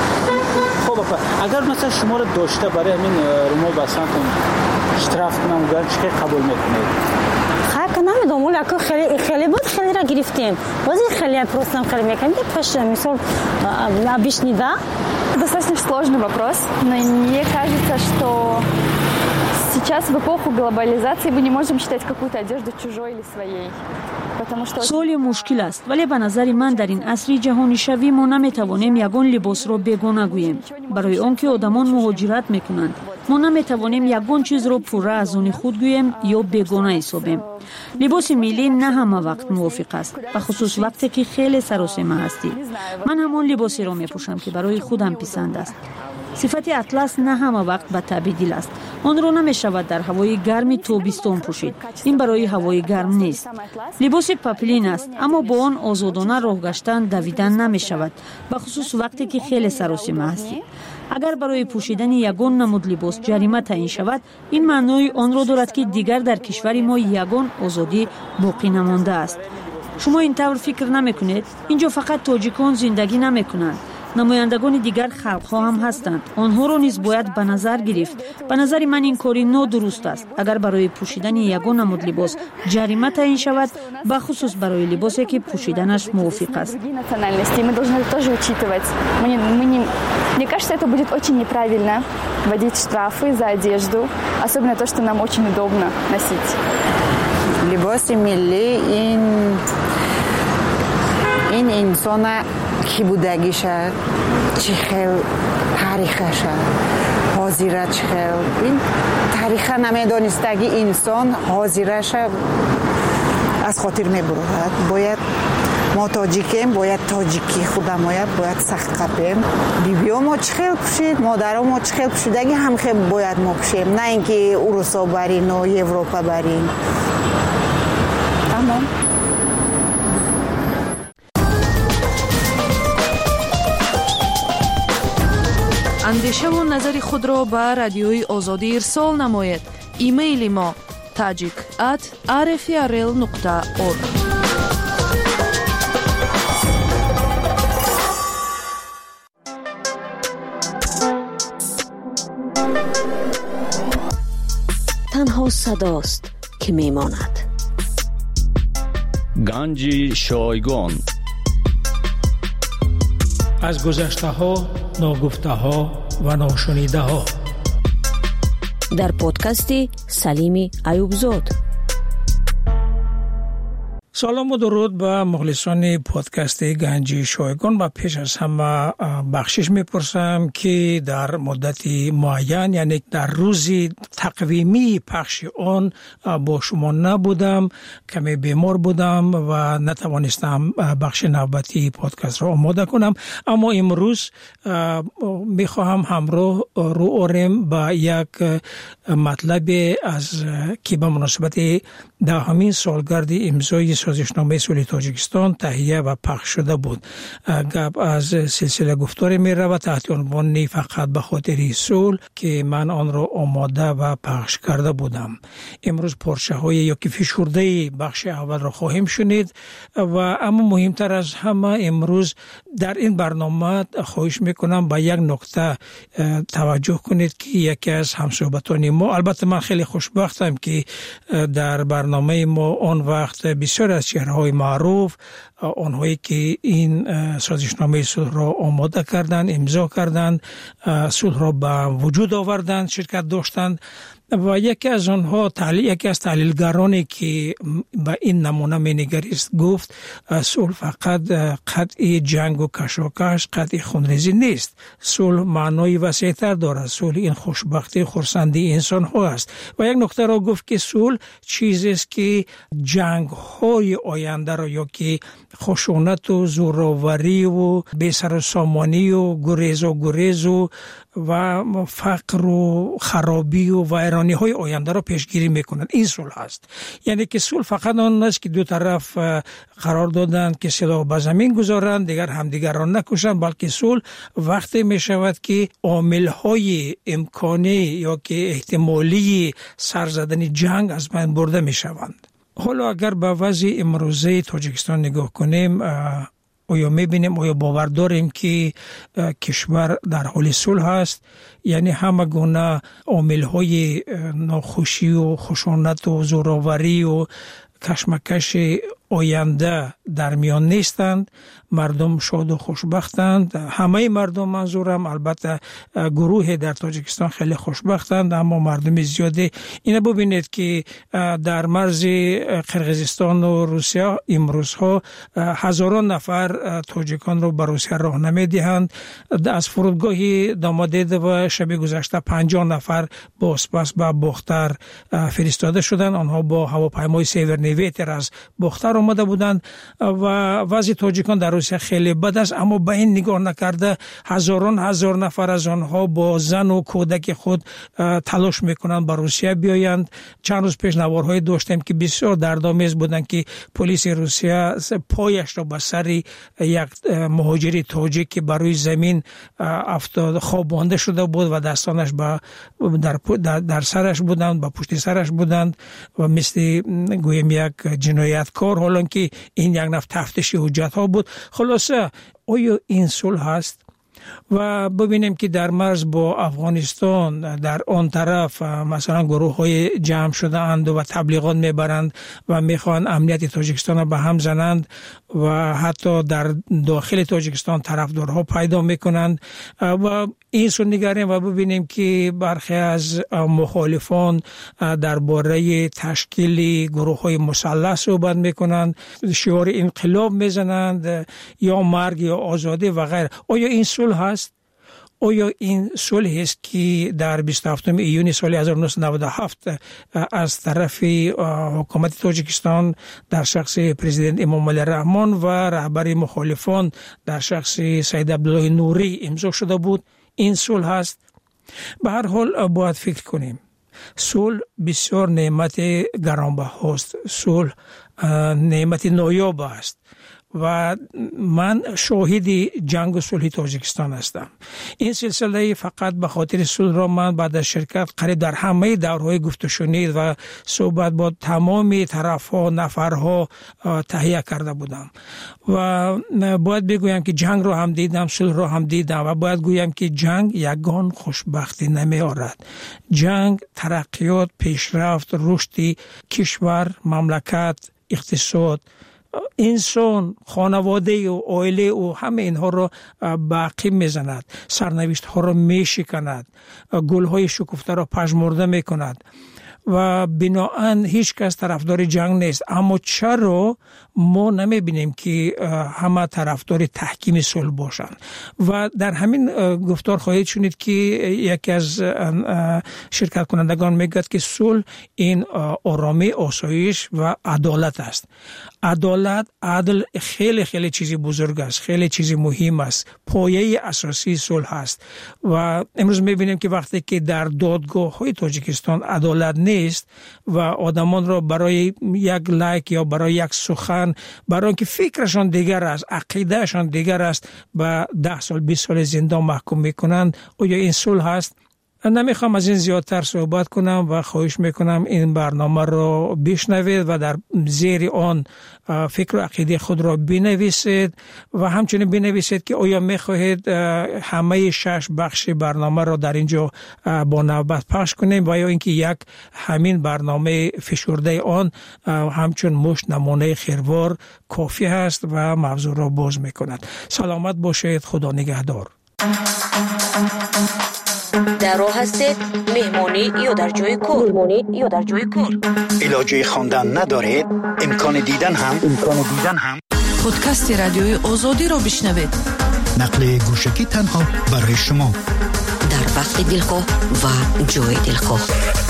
خب اگر مثلا شما رو داشته برای همین رومال بسان کنید اشتراف کنم گرد چه قبول میکنید؟ خیلی نمیدونم ولی اگه خیلی بود خیلی را گرفتیم بازی خیلی просто خیلی میکنیم паш مثال обычный да. Достаточно сложный вопрос, но мне кажется, что сейчас в эпоху глобализации мы не можем считать какую-то одежду чужой или своей. سوال مشکل است، ولی به نظر من در این عصر جهانی شوی ما نمیتوانیم یگان لباس را بیگانه گوییم. برای آنکه آدمان مهاجرت میکنند ما نمیتوانیم یگان چیز را پوره از آن خود گوییم یا بیگانه حسابیم. لباس ملی نه همه وقت موافق است، به خصوص وقتی که خیلی سراسیمه هستی. من همان لباسی را میپوشم که برای خودم پسند است. صفت اطلس نه همه وقت به تبدیل است. آن را نمی شود در هوای گرم تابستان پوشید. این برای هوای گرم نیست. لباس پاپلین است، اما با آن آزادانه راه گشتن دویدن نمی شود، به خصوص وقتی که خیلی سراسیمه هستی. اگر برای پوشیدن یگان نمود لباس جریمه تعیین شود، این معنی آن را دارد که دیگر در کشور ما یگان آزادی باقی نمانده است. شما این طور فکر نمی کنید؟ اینجا فقط تاجیکان زندگی نمی کنند. نمایندگان دیگر خلق‌ها هم هستند. آنها را نیز باید به نظر گرفت. به نظر من این کاری نادرست است. اگر برای پوشیدن یگان نمود لباس جریمه تعیین شود، به خصوص برای لباسی که پوشیدنش موافق است. Мы должны это тоже учитывать. Мне кажется, это будет очень неправильно вводить штрафы за одежду, особенно то, что нам очень удобно носить. لباس ملی این انسان کی بودگیشه، چی خیل تاریخشه، حاضره چی خیل این تاریخه نمیدانستگی انسان حاضرشه از خاطر میبرد. باید ما تاجیکیم، باید تاجیکی خودم باید سخت قبیم. بیبیو ما چی خیل پوشید، مادرها ما چی خیل پوشیدگی هم خیل باید ما پوشیم، نه اینکه اروسا برین و اروپا برین. تمام. اندیشه و نظر خود را به رادیوی آزادی ارسال نماید. ایمیل ما tajik@rfrl.org. تنها صداست که میماند. گنج شایگان از گذشته ها، ناگفته ها و ناشنیده ها در پادکست سلیم ایوبزاد. سلام و درود به مخلصان پادکست گنج شایگان. و پیش از همه بخشش میپرسم که در مدت معین، یعنی در روز تقویمی پخش آن با شما نبودم، کمی بیمار بودم و نتوانستم بخش نوبتی پادکست را آماده کنم. اما امروز میخواهم همراه رو آریم با یک مطلب از که به مناسبت دهمین سالگرد امضای سازشنامه صلح تاجیکستان تهیه و پخش شده بود. گپ از سلسله گفتار می رود تحت عنوان فقط به خاطر صلح که من آن را آماده و پخش کرده بودم. امروز پارچه های یا که فشرده بخش اول را خواهیم شنید و اما مهمتر از همه امروز در این برنامه خواهش میکنم به یک نکته توجه کنید که یکی از همصحبتان ما، البته من خیلی خوشبختم که در برنامه ما آن وقت بسیار از چهره‌های معروف، آنهایی که این سازشنامه صلح را آماده کردند، امضا کردند، صلح را به وجود آوردند، شرکت داشتند و یکی از آنها یکی از تحلیلگرانی که به این نمونه مینگریست گفت صلح فقط قطع جنگ و کشاکش، قطع خونریزی نیست. صلح معنای وسیع‌تر دارد. صلح این خوشبختی، خرسندی انسان ها است. و یک نکته را گفت که صلح چیزی است که جنگ های آینده را یا که خشونت و زوراوری و بی‌سروسامانی و گریز و فقر و خرابی و ویرانی های آینده را پیشگیری میکنند. این صلح است. یعنی که صلح فقط آن است که دو طرف قرار دادند که سلاح به زمین گذارند، دیگر همدیگر را نکشند، بلکه صلح وقتی می شود که عامل های امکانی یا که احتمالی سر زدن جنگ از بین برده می شوند. حالا اگر به وضع امروزه تاجیکستان نگاه کنیم، آیا میبینیم، آیا باور داریم که کشور در حال صلح است؟ یعنی همه گونه عامل‌های ناخوشی و خشونت و زوراوری و کشمکش آینده در میان نیستند. مردم شاد و خوشبختند. همه مردم، منظورم البته گروه در تاجیکستان خیلی خوشبختند، اما مردم زیاده. اینه ببینید که در مرز قرقیزستان و روسیه امروزها هزاران نفر تاجیکان رو به روسیه راهنمایی دهند. از فرودگاه دامادید و شب گذشته 50 نفر با اسپاس به بختر فرستاده شدند. آنها با هواپیمای سیورنیویتر از بختر آمده بودند و وضع تاجیکان در روسیه خیلی بد است. اما به این نگاه نکرده هزار نفر از آنها با زن و کودک خود تلاش میکنند به روسیه بیایند. چند روز پیش نوارهای داشتیم که بسیار دردآمیز بودند که پلیس روسیه پایش را به سر یک مهاجر تاجیک که بر روی زمین افتاد خوابانده شده بود و دستانش در سرش بودند، با پشت سرش بودند و مثل گویم یک جنایتکار، حالا که این یک نوع تفتیش حجت ها بود. خلاصه آیا این صلح هست؟ و ببینیم که در مرز با افغانستان در آن طرف مثلا گروه های جمع شده اند و تبلیغات میبرند و میخوان امنیت تاجیکستان را به هم زنند و حتی در داخل تاجیکستان طرفدارها پیدا میکنند و این سو نگریم و ببینیم که برخی از مخالفان درباره تشکیل گروه های مسلح صحبت میکنند، شعار انقلاب میزنند یا مرگ یا آزادی و غیره. آیا این صلح هست؟ آیا این صلح است که در 27 ایون سال 1997 از طرف حکومت تاجیکستان در شخص پرزیدنت امام علی رحمان و رهبر مخالفان در شخص سید عبدالله نوری امضا شده بود؟ این صلح هست؟ به هر حال باید فکر کنیم. صلح بسیار نعمت گرانبهاست. صلح نعمت نایاب است و من شاهد جنگ و صلح تاجیکستان هستم. این سلسله فقط به خاطر صلح را من بعد از شرکت قریب در همه دورهای گفت و شنید و صحبت با تمام طرفها نفرها تهیه کرده بودم و باید بگویم که جنگ را هم دیدم، صلح را هم دیدم و باید گویم که جنگ یگان خوشبختی نمی آورد. جنگ ترقیات، پیشرفت، رشد کشور، مملکت، اقتصاد، انسان، خانواده و عائله و همه اینها را باقی میزند، سرنوشت ها را میشکند، گل های شکفته را پژمرده میکند و بناهن هیچ کس طرفدار جنگ نیست. اما چرا ما نمیبینیم که همه طرفدار تحکیم صلح باشند؟ و در همین گفتار خواهید شنید که یکی از شرکت کنندگان میگوید که صلح این آرامی، آسایش و عدالت است. عدالت، عدل خیلی خیلی چیزی بزرگ است، خیلی چیزی مهم است، پایه اساسی صلح است. و امروز میبینیم که وقتی که در دادگاه های تاجیکستان عدالت نیست و آدمان را برای یک لایک یا برای یک سخن، برای اینکه فکرشان دیگر است، عقیدهشان دیگر است، به 10 سال 20 سال زندان محکوم میکنند، آیا این صلح است؟ نمیخوام از این زیادتر صحبت کنم و خواهش میکنم این برنامه رو بشنوید و در زیر آن فکر و عقیده خود را بنویسید و همچنین بنویسید که آیا میخواهید همه 6 بخش برنامه را در اینجا با نوبت پخش کنیم و یا اینکه یک همین برنامه فشرده آن همچون مشت نمونه خیروار کافی هست و موضوع را باز میکند. سلامت باشید، خدا نگهدار. در راه هستید، مهمانی یا در جای کار. علاجه خواندن ندارید؟ امکان دیدن هم پادکست رادیوی آزادی را بشنوید. نقل گوشکی تنها برای شما، در وقت دلخواه و جای دلخواه.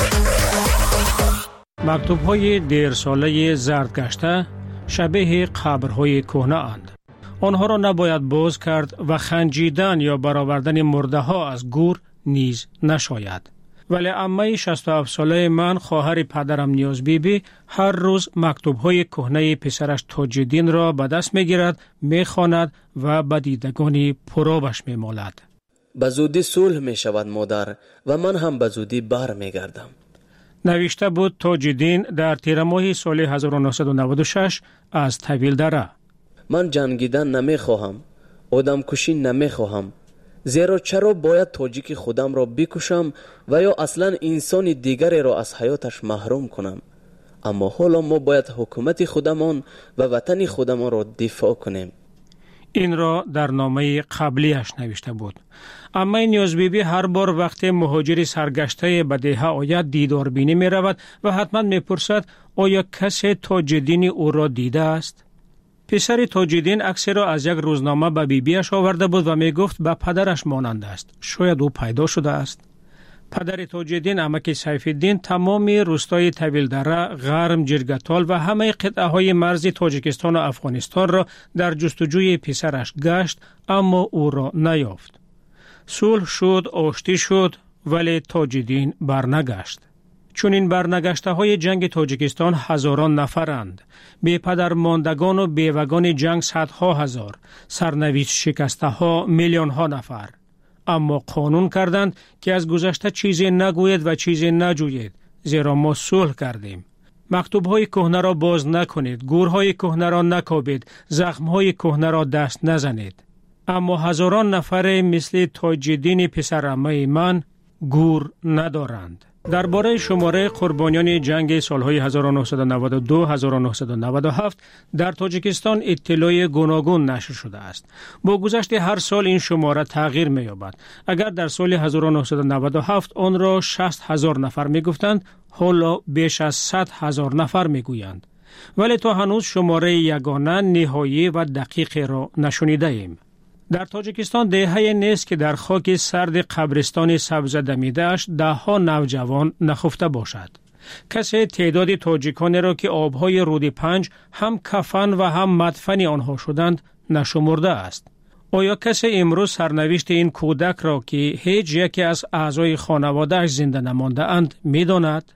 مکتوب‌های دیر ساله زردگشته شبیه قبرهای کهنه اند. آنها را نباید باز کرد و خنجیدن یا برآوردن مرده ها از گور نیز نشاید. ولی عمه 67 ساله من، خواهر پدرم نیاز بیبی، هر روز مکتوب‌های کهنه پسرش تاج‌الدین را به دست می‌گیرد، می‌خواند و به دیدگانی پرآبش می‌مالد. به زودی صلح می‌شود مادر و من هم به زودی برمیگردم. نوشته بود تاج‌الدین در تیر ماه سال 1996 از طویل دره. من جنگیدن نمی‌خواهم، آدم کشی نمی‌خواهم. زیرا چرا باید تاجیک خودم را بکشم و یا اصلا انسان دیگری را از حیاتش محروم کنم؟ اما حالا ما باید حکومت خودمان و وطن خودمان را دفاع کنیم. این را در نامه قبلیش نوشته بود. اما نیاز بیبی هر بار وقت مهاجر سرگشته به دیه آید دیدار بینی می رود و حتما می پرسد آیا کسی تاج‌الدین او را دیده است؟ پسر تاج‌الدین عکس را از یک روزنامه به بیبیش آورده بود و می گفت به پدرش مانند است. شاید او پیدا شده است. پدر تاج‌الدین عمک سیف‌الدین تمام روستای طویل دره، غرم، جرگتال و همه قطعه های مرز تاجیکستان و افغانستان را در جستجوی پسرش گشت، اما او را نیافت. صلح شد، آشتی شد، ولی تاج‌الدین برنگشت. چون این برنگشته های جنگ تاجیکستان هزاران نفرند، بی پدر ماندگان و بیوگان جنگ صدها هزار، سرنوشت شکسته ها میلیون ها نفر. اما قانون کردند که از گذشته چیزی نگوید و چیزی نجوید، زیرا ما صلح کردیم. مکتوب های کهنه را باز نکنید، گورهای کهنه را نکابید، زخم های کهنه را دست نزنید. اما هزاران نفر مثل تاج‌الدین پسر عمه من گور ندارند. درباره شماره قربانیان جنگ سالهای 1992-1997 در تاجیکستان اطلاع گوناگون نشر شده است. با گذشت هر سال این شماره تغییر می‌یابد. اگر در سال 1997 آن را 60,000 نفر می‌گفتند، حالا بیش از 100,000 نفر می‌گویند. ولی تا هنوز شماره یگانه، نهایی و دقیق را نشنیده ایم. در تاجیکستان دهه‌ای نیست که در خاک سرد قبرستان سبز دمیده‌اش ده‌ها نوجوان نخفته باشد. کسی تعداد تاجیکانی را که آبهای رود پنج هم کفن و هم مدفن آنها شدند نشمرده است. آیا کسی امروز سرنوشت این کودک را که هیچ یکی از اعضای خانواده‌اش زنده نمانده اند می‌داند؟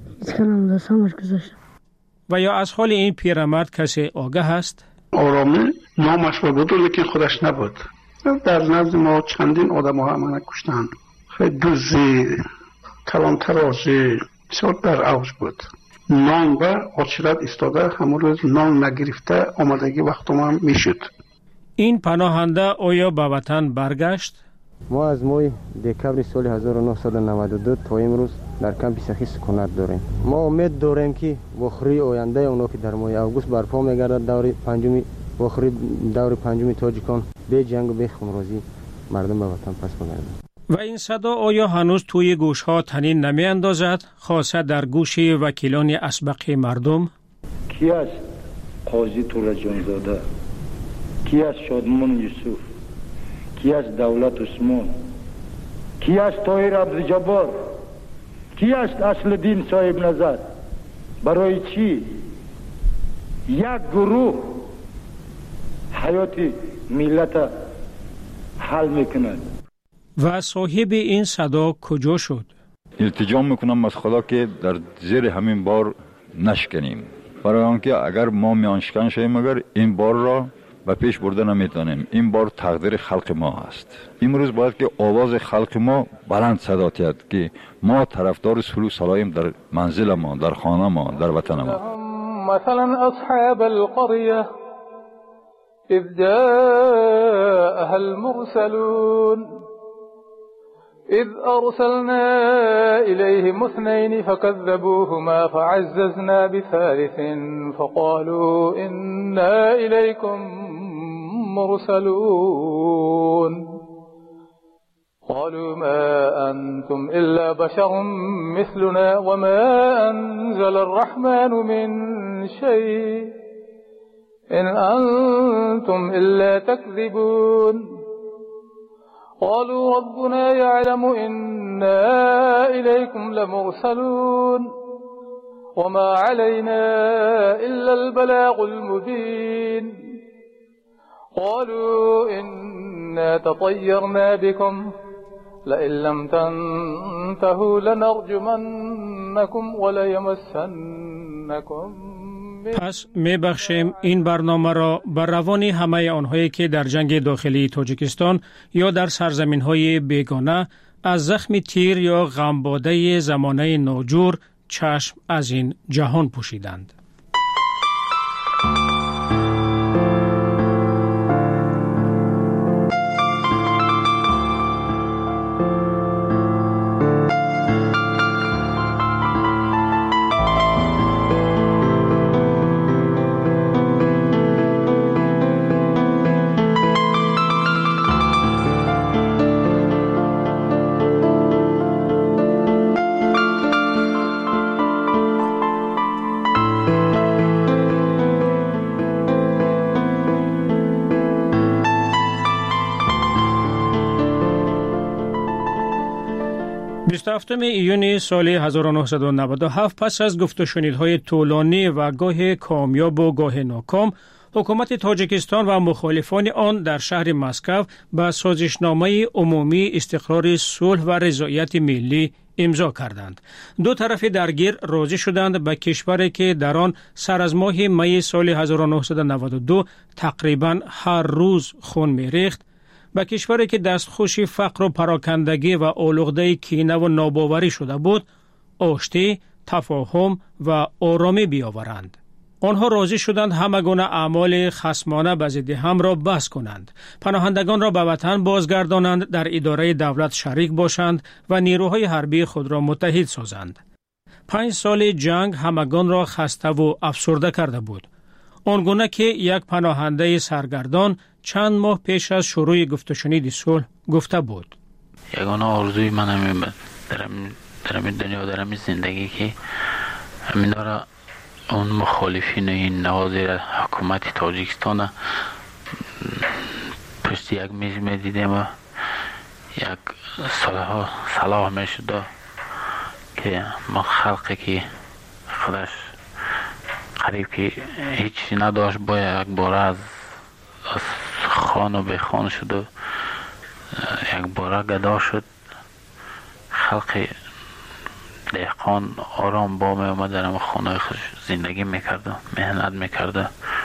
و یا از حال این پیرمرد کسی آگاه است؟ آرامی نامش بود لیکن خودش نبود. در نزد ما چندین آدم ها همه کشتند. خیلی دوزی، کلانترازی بسیار در اوج بود. نان و آچرت استاده همون روز نان نگرفته آمدگی وقت ما میشد. این پناهنده آیا به وطن برگشت؟ ما از ماه دکبر سال 1992 تا امروز در کمپ سخی سکونت داریم. ما امید داریم که بخری آینده اونا که در ماه اوگوست برپا میگردد دور پنجمی بخری دور پنجمی تاجیکان به جنگ و به خونریزی مردم به وطن پس بگردند. و این صدا آیا هنوز توی گوشها طنین نمی اندازد، خاصه در گوش وکیلان اسبق مردم؟ کی است قاضی تورا جانزاده؟ کی است شادمان یوسف؟ کی است دولت عثمان؟ کی است طاهر عبدالجبار؟ کی است اصلالدین صاحب نظر؟ برای چی یک گروه حیات ملت حل میکند؟ و صاحب این صدا کجا شد؟ التجا میکنم از خدا که در زیر همین بار نشکنیم، برای آنکه اگر ما میانشکن شویم اگر این بار را به پیش برده نمیتونیم. این بار تقدیر خلق ما است. امروز باید که آواز خلق ما بلند صدا تید که ما طرفدار صلح و صلاحیم در منزل ما، در خانه ما، در وطن ما. مثلا اصحاب القريه اذ جاءها المرسلون إذ أرسلنا إليهم اثنين فكذبوهما فعززنا بثالث فقالوا إنا إليكم مرسلون قالوا ما أنتم إلا بشر مثلنا وما أنزل الرحمن من شيء إن أنتم إلا تكذبون قالوا ربنا يعلم إنا إليكم لمرسلون وما علينا إلا البلاغ المبين قالوا إنا تطيرنا بكم لئن لم تنتهوا لنرجمنكم وليمسنكم. پس میبخشیم این برنامه را بر روان همه آنهایی که در جنگ داخلی تاجیکستان یا در سرزمین‌های بیگانه از زخم تیر یا غمباده زمانه ناجور چشم از این جهان پوشیدند. هفتم ایون سال 1997 پس از گفت و شنیدهای طولانی و گاه کامیاب و گاه ناکام، حکومت تاجیکستان و مخالفان آن در شهر مسکو به سازشنامه عمومی استقرار صلح و رضایت ملی امضا کردند. دو طرف درگیر راضی شدند به کشوری که در آن سر از ماه می سال 1992 تقریبا هر روز خون می‌ریخت، به کشوری که دستخوش فقر و پراکندگی و آلوده کینه و ناباوری شده بود، آشتی، تفاهم و آرامی بیاورند. آنها راضی شدند همه گونه اعمال خصمانه به ضد هم را بس کنند، پناهندگان را به وطن بازگردانند، در اداره دولت شریک باشند و نیروهای حربی خود را متحد سازند. 5 سال جنگ همگان را خسته و افسرده کرده بود، آنگونه که یک پناهنده سرگردان چند ماه پیش از شروع گفت و شنید صلح گفته بود: یگانه آرزوی من همین در این دنیا، در این زندگی که همین داره اون مخالفین این نوازی حکومت تاجیکستان پشت یک میز می دیدیم و یک صلاح می شده که ما خلقی که خودش قریب که هیچی نداشت باید یک باره از خان و بخان شد و یک باره گدا شد. خلق دهقان آرام با می اومد در خانه خود زندگی میکرده، مهنت میکرده.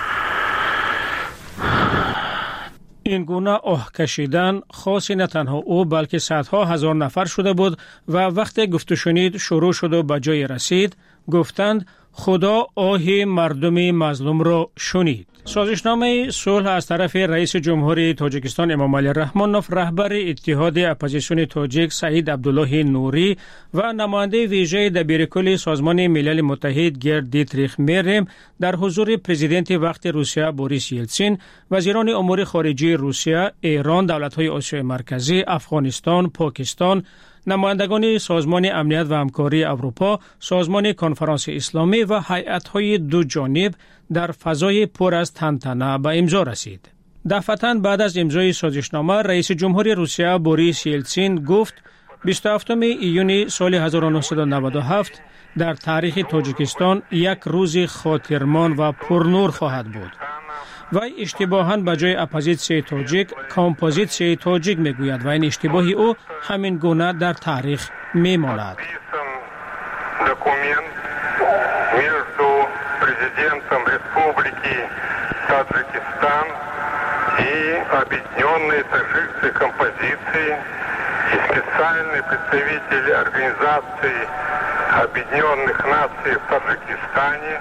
این گونه آه کشیدن خاصی نه تنها او بلکه صدها هزار نفر شده بود و وقتی گفت و شنید شروع شد و به جای رسید، گفتند خدا آه مردم مظلوم را شنید. سازشنامه صلح از طرف رئیس جمهوری تاجیکستان امام علی رحمانوف، رهبر اتحاد اپوزیسیون تاجیک سعید عبدالله نوری و نماینده ویژه دبیرکل سازمان ملل متحد گرد دیتریخ مریم در حضور پرزیدنت وقت روسیه بوریس یلتسین، وزیران امور خارجه روسیه، ایران، دولت‌های آسیای مرکزی، افغانستان، پاکستان، نمایندگان سازمان امنیت و همکاری اروپا، سازمان کنفرانس اسلامی و هیئت‌های دو جانب در فضای پر از تنتنه به امضا رسید. دفعتاً بعد از امضای سازشنامه، رئیس جمهوری روسیه بوریس یلتسین گفت 27 ایون سال 1997 در تاریخ تاجیکستان یک روز خاطرمان و پرنور خواهد بود. و اشتباهاً به جای اپوزیسیون تاجیک کامپوزیسیون تاجیک میگوید و این اشتباه او همین گونه در تاریخ میماند. Документ между президентом Республики Таджикистан и Объединенной Таджикской композиции и специальный представитель Организации Объединенных Наций в Таджикистане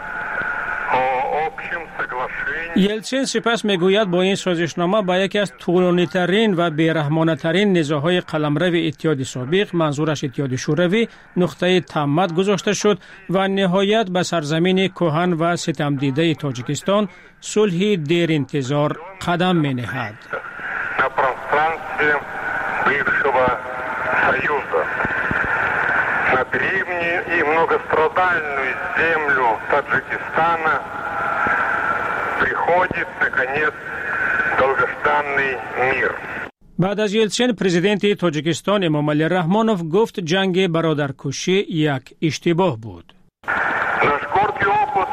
о общем соглашении. یلتسین سپس میگوید با این سازشنامه با یکی از طولانی ترین و بیرحمانه ترین نزاع‌های قلمرو اتحاد سابق، منظورش اتحاد شوروی، نقطه تمت گذاشته شد و نهایت به سرزمین کهن و ستم دیده تاجیکستان صلح دیر انتظار قدم می‌نهد. На пространстве бывшего Союза, на древнюю и многострадальную землю Таджикистана приходит, наконец, долгожданный мир. بعد از یلتسین، پرزیدنت تاجیکستان امام علی رحمانوف گفت جنگ برادرکشی یک اشتباه بود. Наш горький опыт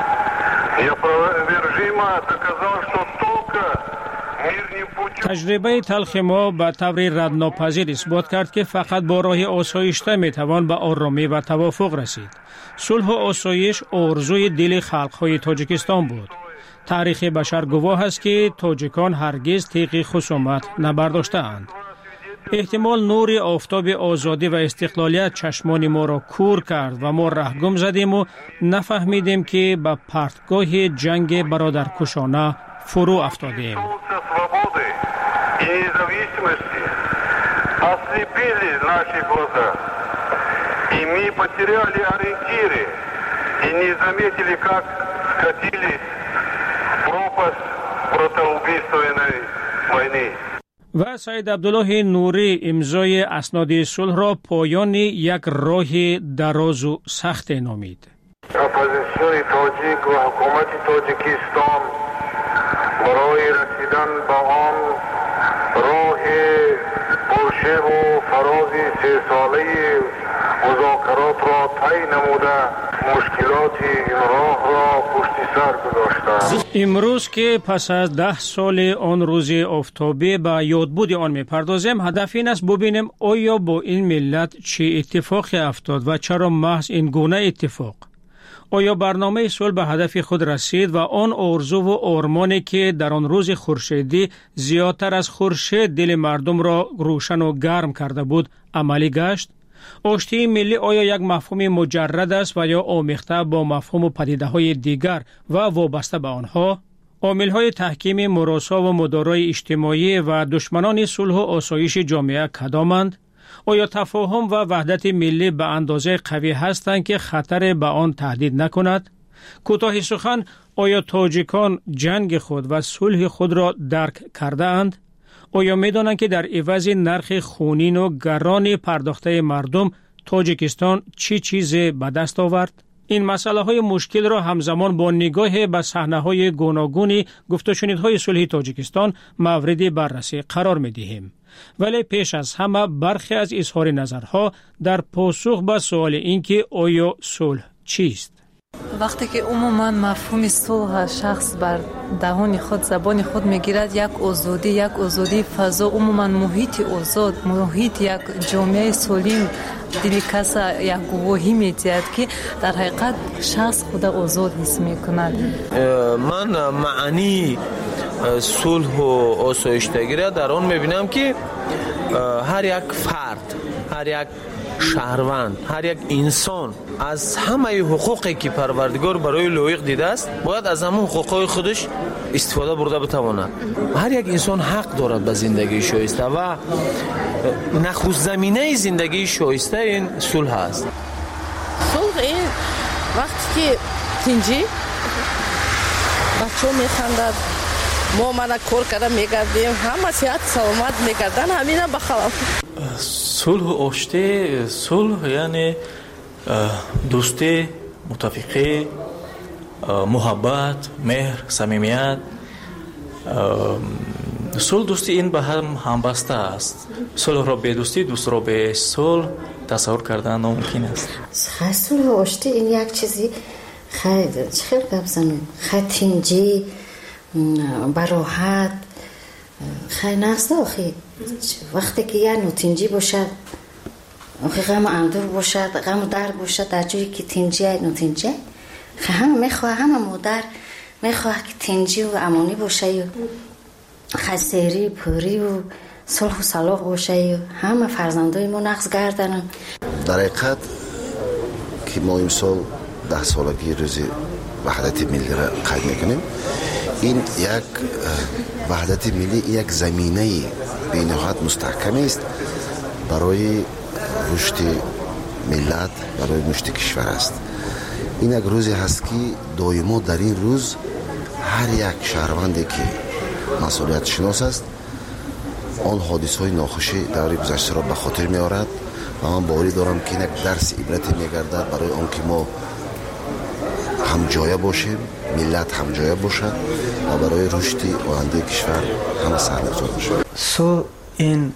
неопровержимо доказал, что только мирным путем تجربه تلخ ما به طور ردناپذیر اثبات کرد که فقط با راه آسایشته میتوان به آرامی و توافق رسید. صلح و آسایش آرزوی دل خلق‌های تاجیکستان بود. تاریخ بشر گواه است که تاجیکان هرگز تیغ خصومت نبرداشته‌اند. احتمال نور آفتاب آزادی و استقلالیت چشمان ما را کور کرد و ما رهگم زدیم و نفهمیدیم که به پرتگاه جنگ برادرکشانه فرو افتادیم. свободы и независимости ослепили наши глаза, и мы потеряли ориентиры и не заметили, как скатились в пропасть братоубийственной войны. و سعید عبدالله نوری امضای اسناد صلح را پایان یک راه دراز و سخت نامید. اپوزیسیون تاجیک و حکومت تاجیکستان برای رسیدن به آن راه پرشیب و فراز 3 ساله مذاکرات را طی نموده مشکلات این راه را پشت سر گذاشتند. امروز که پس از 10 سال آن روز آفتابی به یادبود آن می‌پردازیم، هدف این است ببینیم آیا با این ملت چه اتفاقی افتاد و چرا محض این گونه اتفاق؟ آیا برنامه صلح به هدف خود رسید و آن آرزو و آرمانی که در آن روز خورشیدی زیادتر از خورشید دل مردم را روشن و گرم کرده بود عملی گشت؟ آشتی ملی آیا یک مفهوم مجرد است و یا آمیخته با مفهوم و پدیده‌های دیگر و وابسته به آنها؟ عامل‌های تحکیم مراسا و مدارای اجتماعی و دشمنان صلح و آسایش جامعه کدامند؟ آیا تفاهم و وحدت ملی به اندازه قوی هستند که خطر به آن تهدید نکند؟ کوتاه سخن، آیا تاجیکان جنگ خود و صلح خود را درک کرده اند؟ آیا می دانند که در عوض نرخ خونین و گران پرداخته مردم تاجیکستان چی چیز به دست آورد؟ این مسئله های مشکل را همزمان با نگاه به صحنه های گوناگون گفت و شنیدهای صلح تاجیکستان مورد بررسی قرار می دهیم. ولی پیش از همه برخی از اظهار نظرها در پاسخ به سوال اینکه آیا صلح چیست؟ وقتی که عموما مفهوم صلح شخص بر دهان خود زبان خود میگیرد، یک آزادی فضا، عموما محیط آزاد، محیط یک جامعه سالم، دل کس یک گواهی میدهد که در حقیقت شخص خود آزاد حس میکند. من معنی صلح و آسایشتگی را در آن میبینم که هر یک فرد، هر یک شهروند، هر یک انسان از همه حقوقی که پروردگار برای لایق دیده است باید از همون حقوقهای خودش استفاده برده بتواند. هر یک انسان حق دارد به زندگی شایسته و نخست زمینه زندگی شایسته این صلح است. صلح این وقتی که تنجی بچه میخندد، ما من کار کرده میگردیم، همه صحت سلامت میگردن، همینا بخلاف صلح و آشتی. صلح یعنی دوستی، متفقی، محبت، مهر، صمیمیت. صلح دوستی این به هم همبسته است. صلح را به دوستی، دوست را به صلح تصور کردن ناممکن است. صلح و آشتی این یک چیزی خیلی بزنم، خیلی تنجی، براحت، خیلی نقصه. آخی وقتی که یه تنجی باشد، آخی غم اندور باشد، غم درد باشد، در جایی که تنجی تنجی همه میخواه، همه مادر میخواه که تنجی و امانی باشه، خسیری پوری و صلح و صلاح باشه، همه فرزندای ما نقص گردنم. در حقیقت که ما امسال 10 سالگی روز وحدت ملی را قید میکنیم، این یک وحدت ملی یک زمینه به نهایت مستحکم است برای رشد ملت، برای رشد کشور است. این یک روزی هست که دائما در این روز هر یک شهروندی که مسئولیت شناس است آن حادثه‌های ناخوشی دوره گذشته را به خاطر می‌آورد و من باوری دارم که یک درس عبرتی می‌گردد برای آنکه ما هم جایه باشیم، ملت هم جایه باشد و برای رشد آینده کشور همه سرنگذار باشد. صلح این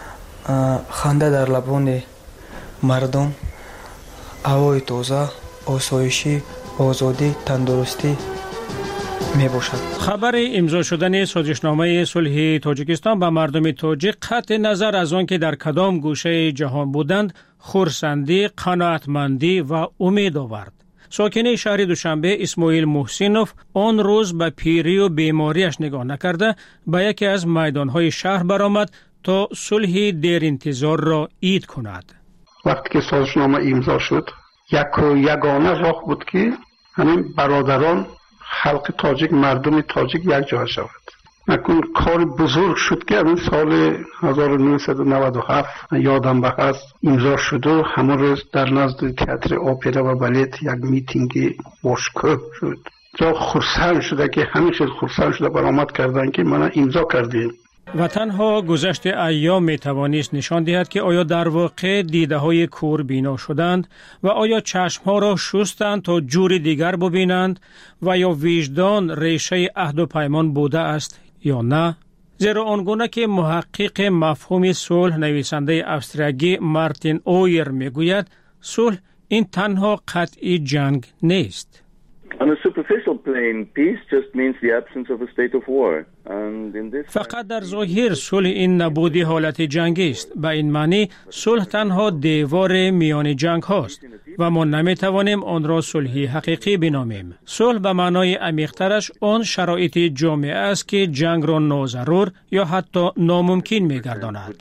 خنده در لبان مردم، هوای تازه، آسایشی، آزادی، تندرستی می باشد. خبر امضا شدن سازشنامه صلح تاجیکستان با مردم تاجیک قطع نظر از آن که در کدام گوشه جهان بودند خرسندی، قناعتمندی و امید آورد. ساکن شهر دوشنبه اسماعیل محسینوف آن روز به پیری و بیماریش نگاه نکرده به یکی از میدانهای شهر برآمد تا صلح دیر انتظار را عید کند. وقتی که سازشنامه امضا شد، یگانه راه بود که همین برادران خلق تاجیک، مردم تاجیک یک جا شود. نکن کار بزرگ شد که همین سال 1997 یادم بخواست امضا شد و همون روز در نزد تئاتر اپرا و بالت یک میتینگ باشکوه شد. جا خرسند شده که همیشه خرسند شده برآمد کردن که من امضا کردیم. و تنها گذشت ایام می توانست نشان دهد که آیا در واقع دیده های کور بینا شدند و آیا چشم ها را شستند تا جور دیگر ببینند و یا وجدان ریشه عهد و پیمان بوده است یا نه. زیرا آنگونه که محقق مفهوم صلح نویسنده استرالیایی مارتین اویر می گوید صلح این تنها قطعی جنگ نیست. On a superficial plane, peace just means the absence of a state of war. And in this فقط در ظاهر صلح این نبودی حالت جنگی است. به این معنی صلح تنها دیوار میان جنگ هاست و ما نمی توانیم آن را صلحی حقیقی بنامیم. صلح به معنای عمیق‌ترش آن شرایط جامعه است که جنگ را ناضرور یا حتی ناممکن می‌گرداند.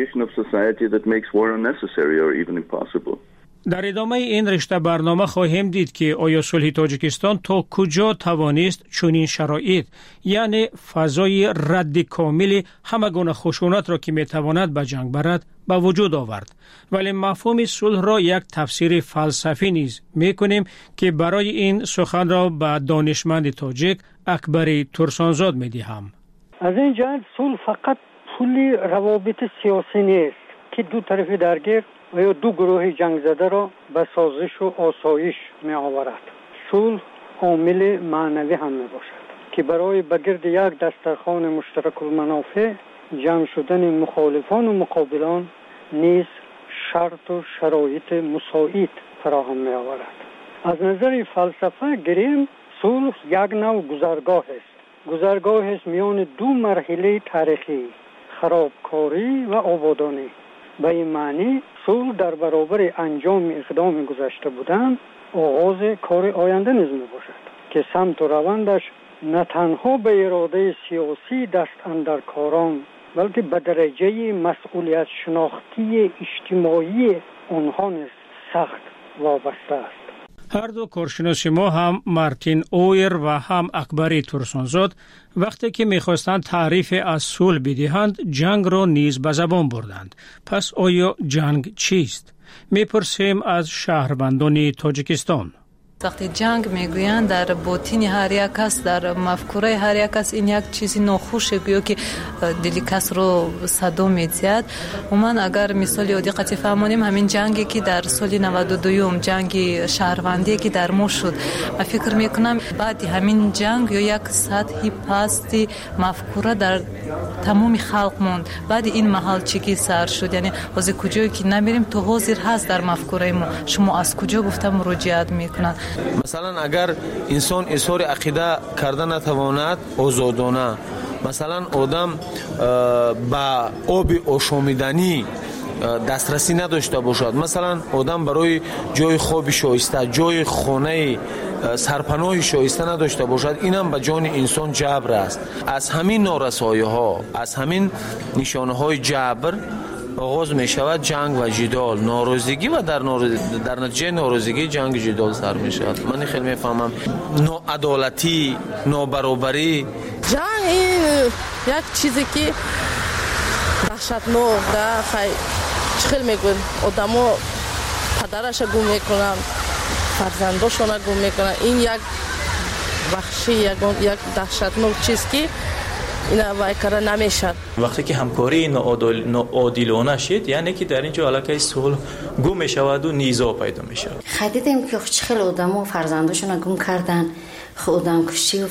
در ادامه این رشته برنامه خواهیم دید که آیا صلح تاجیکستان تا کجا توانست چنین شرایط، یعنی فضای رد کامل همه گونه خشونت را که میتواند به جنگ برد به وجود آورد. ولی مفهوم صلح را یک تفسیر فلسفی نیز میکنیم که برای این سخن را به دانشمند تاجیک اکبر ترسانزاد میدهم. از این جهت صلح فقط پول روابط سیاسی نیست که دو طرف درگیر و یا دو گروه جنگ زده را به سازش و آسایش می آورد. صلح عامل معنوی هم می باشد که برای بگرد یک دسترخوان مشترک المنافع جمع شدن مخالفان و مقابلان نیز شرط و شرایط مساعد فراهم می آورد. از نظر فلسفه گریم صلح یک نوع گذرگاه است. گذرگاه است میان دو مرحله تاریخی، خرابکاری و آبادانی. به این معنی صلح در برابر انجام اقدام گذشته بودن آغاز کار آینده نیز می باشد که سمت و روندش نه تنها به اراده سیاسی دست اندر کاران بلکه به درجه مسئولیت شناختی اجتماعی اونها نیز سخت وابسته است. هر دو کارشناس ما هم مارتین اویر و هم اکبری ترسانزاد وقتی که میخواستند تعریف از صلح بدهند جنگ را نیز به زبان بردند. پس آیا جنگ چیست؟ میپرسیم از شهروندان تاجیکستان. وقتی جنگ میگویند در باطن هر یک کس، در مفکوره هر یک کس این یک چیزی ناخوشه گویا که دل کس رو صدا میزد. من اگر مثالی دقت فهمونیم همین جنگی که در سال 92 جنگ شهروندی که در ما شد، من فکر میکنم بعد همین جنگ یا یک سطحی پستی مفکوره در تمام خلق موند. بعد این محل چیکی سر شد، یعنی از کجایی که نمیریم تو حاضر هست در مفکوره ما، شما از کجا گفتم مراجعت میکنن. مثلا اگر انسان اظهار عقیده کرده نتواند آزادانه، مثلا آدم با آب آشامیدنی دسترسی نداشته باشد، مثلا آدم برای جای خواب شایسته، جای خانه سرپناه شایسته نداشته باشد، اینم به جان انسان جبر است. از همین نارسایی ها، از همین نشانه های جبر آغاز می شود جنگ و جدال، ناراضگی و در نتیجه ناراضگی جنگ جدال سر می شود. من خیلی می فهمم ناعدالتی، نابرابری. جنگ این یک چیزی که وحشتناک ده، خیلی میگن آدما پدرش گم میکنن، فرزنداشون گم میکنن. این یک وحشی، یک دهشتناک چیز که اینا وای کار نمیشد. وقتی که همکاری ناعادلانه شد، یعنی که در اینجا علاقه صلح گم میشود و نیزا پیدا میشود. خیلیدیم که خیلی آدم‌ها فرزنداشون گم کردن، خودم کشی و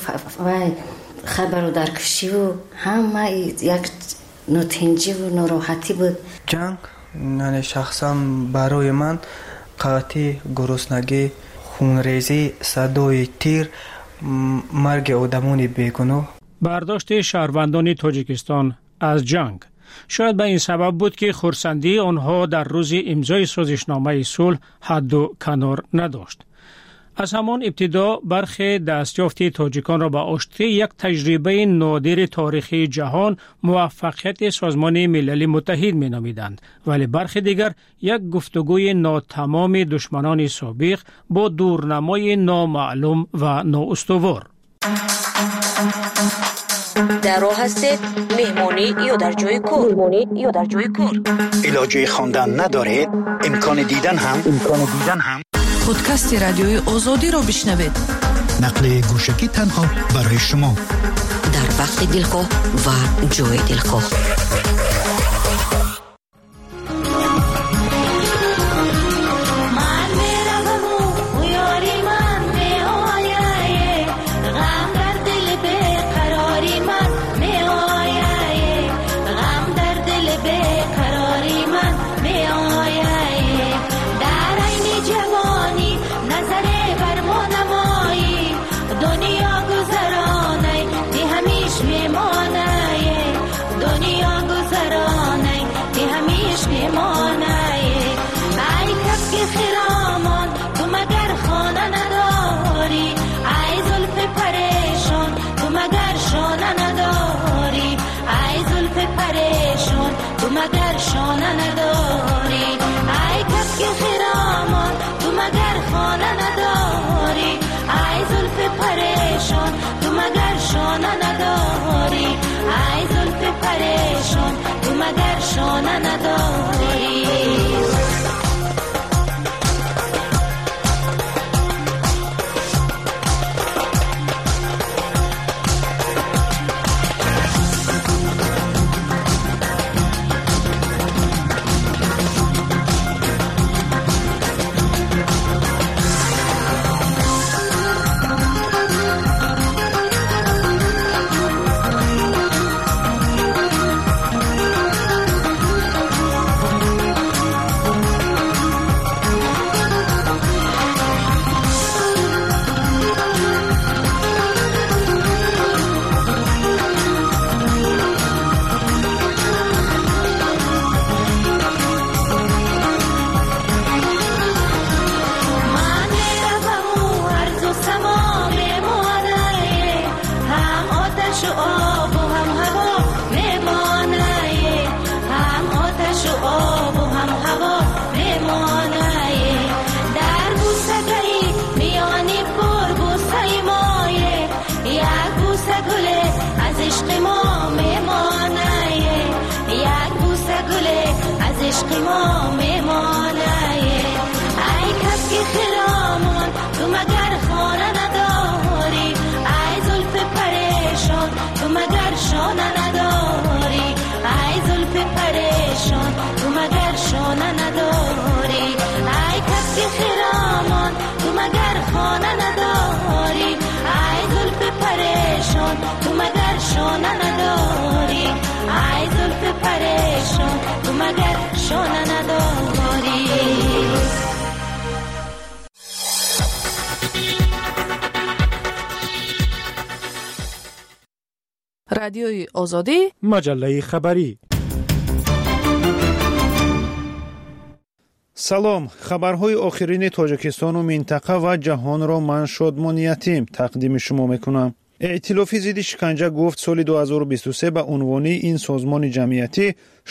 خبر کشی و همه یک نوتنجی و ناراحتی بود. جنگ یعنی شخصا برای من قحطی، گرسنگی، خونریزی، صدای تیر، مرگ آدمان بیگناه. برداشت شهروندان تاجیکستان از جنگ شاید به این سبب بود که خرسندی آنها در روز امضای سازشنامه صلح حد و کنار نداشت. از همان ابتدا برخی دستیافت تاجیکان را به آشتی یک تجربه نادر تاریخی جهان موفقیت سازمان ملل متحد می نامیدند، ولی برخی دیگر یک گفتگوی ناتمام دشمنان سابق با دورنمای نامعلوم و نااستوار. در راه هستید، مهمانی یا در جای کار. علاجه خواندن ندارید، امکان دیدن هم. پادکست رادیوی آزادی را بشنوید. نقل گوشکی تنها برای شما در وقت دلخواه و جای دلخواه. مگر شانه نداری، ای کس که خرامان تو مگر خانه نداری، ای زلف پریشان تو مگر شانه نداری، ای زلف پریشان تو مگر شانه نداری. هم آتش و آب و هم هوا بمانه. بوسه گله از عشق ما میمانه یک بوسه گله از عشق ما میمانه ای کس که خرامان تو مگر خانه نداری ای زلف پریشان تو مگر شانه نداری ای زلف پریشان تو مگر شانه نداری ای کس که خرامان تو مگر خانه نداری ای زلف پریشان تو مگر شانه نداری ای زلف پریشان تو مگر شانه نداری رادیوی آزادی مجله خبری. салом, хабарҳои охирини тоҷикистону минтақа ва ҷаҳонро ман шодмон ятим тақдими шумо мекунам. эътилофи зидди шиканҷа гуфт соли 2023 ба унвони ин созмони ҷамъиятӣ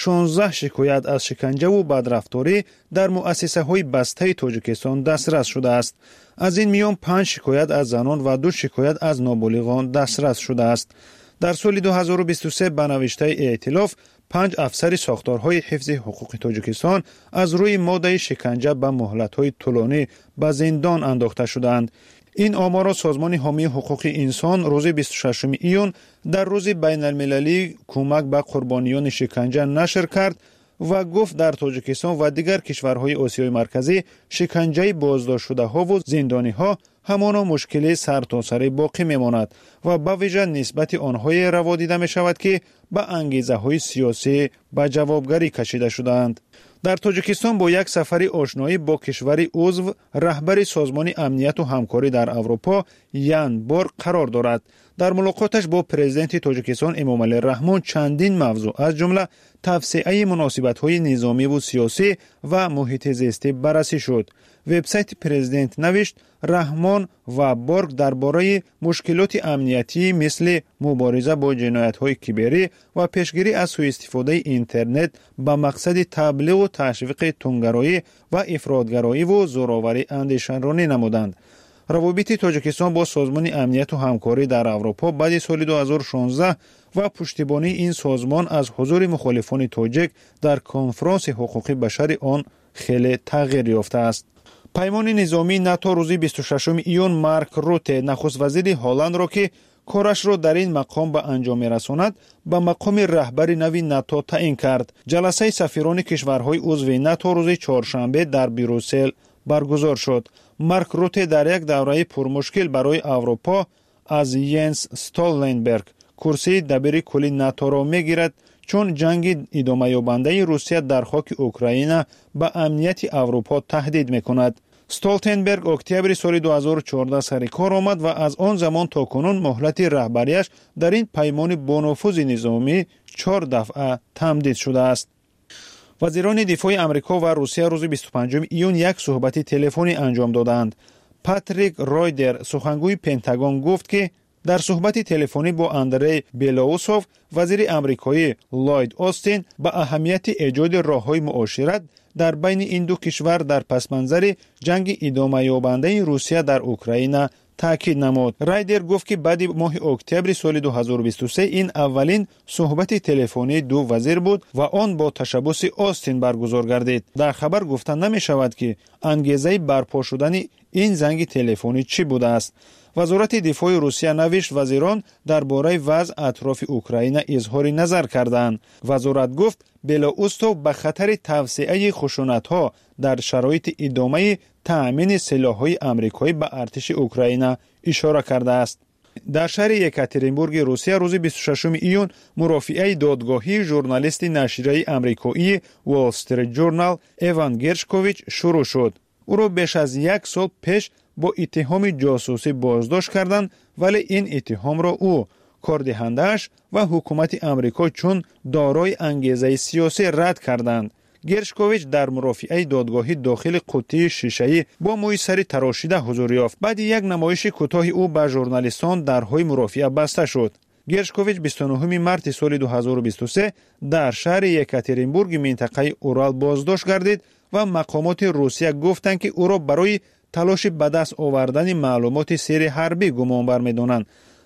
16 шикоят аз шиканҷаву бадрафторӣ дар муассисаҳои бастаи тоҷикистон дастрас шудааст. аз ин миён 5 шикоят аз занон ва 2 шикоят аз ноболиғон дастрас шудааст. дар соли 2023 ба навиштаи эътилоф 5 афсари сохторҳои ҳифзи ҳуқуқи тоҷикистон аз рӯи моддаи шиканҷа ба муҳлатҳои тӯлонӣ ба зиндон андохта шуданд. ин оморро созмони ҳомии ҳуқуқи инсон рӯзи 26 июн дар рӯзи байналмилалии кӯмак ба қурбониёни шиканҷа нашр кард ва гуфт дар тоҷикистон ва дигар кишварҳои осиёи марказӣ шиканҷаи боздоштшудаҳову зиндониҳо ҳамоно мушкили сартосарӣ боқӣ мемонад ва ба вижа нисбати онҳое раво дида мешавад ки ба ангезаҳои сиёсӣ ба ҷавобгарӣ кашида шудаанд. дар тоҷикистон бо як сафари ошноӣ бо кишвари узв раҳбари созмони амнияту ҳамкорӣ дар аврупо Ян Борг қарор дорад. дар мулоқоташ бо президенти тоҷикистон Эмомалӣ Раҳмон чандин мавзӯъ аз ҷумла тавсеаи муносибатҳои низомиву сиёсӣ ва муҳити зистӣ баррасӣ шуд. вебсайти президент навишт раҳмон ва Борг дар бораи мушкилоти амниятӣ мисли мубориза бо ҷиноятҳои киберӣ ва пешгирӣ аз сӯистифодаи интернет ба мақсади таблиғу ташвиқи тунгароӣ ва ифротгароиву зӯроварӣ андешаронӣ намуданд. равобити тоҷикистон бо созмони амнияту ҳамкорӣ дар аврупо баъди соли 2016 ва пуштибонии ин созмон аз ҳузури мухолифони тоҷик дар конфронси ҳуқуқи башари он хеле тағйир ёфтааст. паймони низомии нато рӯзи 26 июн Марк Руте нахуст-вазири Ҳолландро ки корашро дар ин мақом ба анҷом мерасонад ба мақоми раҳбари нави нато таъин кард. ҷаласаи сафирони кишварҳои узви нато рӯзи чоршанбе дар Брюссел баргузор шуд. Марк Руте дар як давраи пурмушкил барои Аврупо аз Йенс Столтенберг курсии дабири кулли наторо мегирад, чун ҷанги идомаёбандаи Русия дар хоки Украина ба амнияти Аврупо таҳдид мекунад. Столтенберг октябри соли 2014 сари кор омад ва аз он замон то кунун муҳлати раҳбарияш дар ин паймони бонуфузи низомӣ 4 дафъа тамдид шудааст. вазирони дифои Амрико ва Русия рӯзи 25 июн як суҳбати телефонӣ анҷом доданд. Патрик Ройдер, сухангӯи Пентагон, гуфт ки дар суҳбати телефонӣ бо Андрей Белоусов вазири амрикоӣ Ллойд Остин ба аҳамияти эҷоди роҳҳои муошират дар байни ин ду кишвар дар пасманзари ҷанги идомаёбандаи Русия дар Украина таъкид намуд. Райдер гуфт ки баъди моҳи октябри соли 2023 ин аввалин суҳбати телефонии ду вазир буд ва он бо ташаббуси Остин баргузор гардид. дар хабар гуфта намешавад ки ангезаи барпо шудани ин занги телефонӣ чӣ будааст. вазорати дифои Русия навишт вазирон дар бораи вазъ атрофи Украина изҳори назар карданд. вазорат гуфт Белоустов ба хатари тавсеаи хушунатҳо дар шароити идомаи таъмини силоҳҳои амрикоӣ ба артиши Украина ишора кардааст. дар шаҳри Екатеринбурги Русия рӯзи 26 июн мурофиаи додгоҳии журналисти нашрияи амрикоии Wall Street Journal Эван Гершкович шурӯъ шуд. ӯро беш аз як сол пеш бо иттиҳоми ҷосусӣ боздошт карданд, вале ин иттиҳомро ӯ, кордиҳандааш ва ҳукумати Амрико чун дорои ангезаи сиёсӣ рад карданд. Гершкович дар мурофиаи додгоҳи дохили қуттии шишаӣ бо мӯи сари тарошида ҳузур ёфт. баъди як намоиши кӯтоҳи ӯ ба журналистон дарҳои мурофиа баста шуд. Гершкович 29 марти соли 2023 дар шаҳри Екатеринбурги минтақаи Урал боздошт гардид ва мақомоти Русия гуфтанд ки ӯро барои талоши ба даст овардани маълумоти сирри ҳарбӣ гумонбар медонанд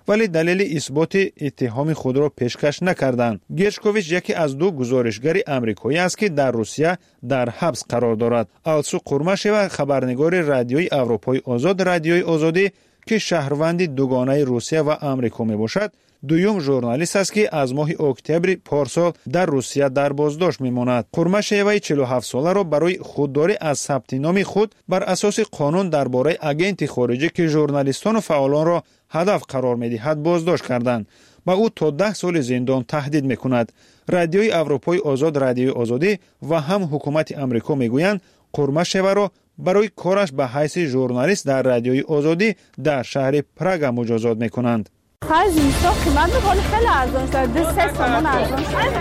ولی دلیل اثبات اتهام خود را پیشکش نکردند. گرشکوویچ یکی از دو گزارشگر آمریکایی است که در روسیه در حبس قرار دارد. آلسو قورماشوا خبرنگار رادیوی اروپای آزاد رادیوی آزادی که شهروند دوگانه روسیه و آمریکا میباشد، دویم ژورنالیست است که از ماه اکتبر پارسال در روسیه در بازداشت میماند. قورماشوا 47 ساله را برای خودداری از ثبت نام خود بر اساس قانون درباره آگنت خارجی که ژورنالیستان و فعالان را هدف قرار میدهد بازداشت کردند. با او تا 10 سال زندان تهدید میکند. رادیوی اروپای آزاد رادیوی آزادی و هم حکومت آمریکا میگویند قورماشوا را برای کارش به حیث ژورنالیست در رادیوی آزادی در شهر پراگ مجازات میکنند. از اینستا قیمت میکنه خیلی ارزان شده، 3 تومان ارزان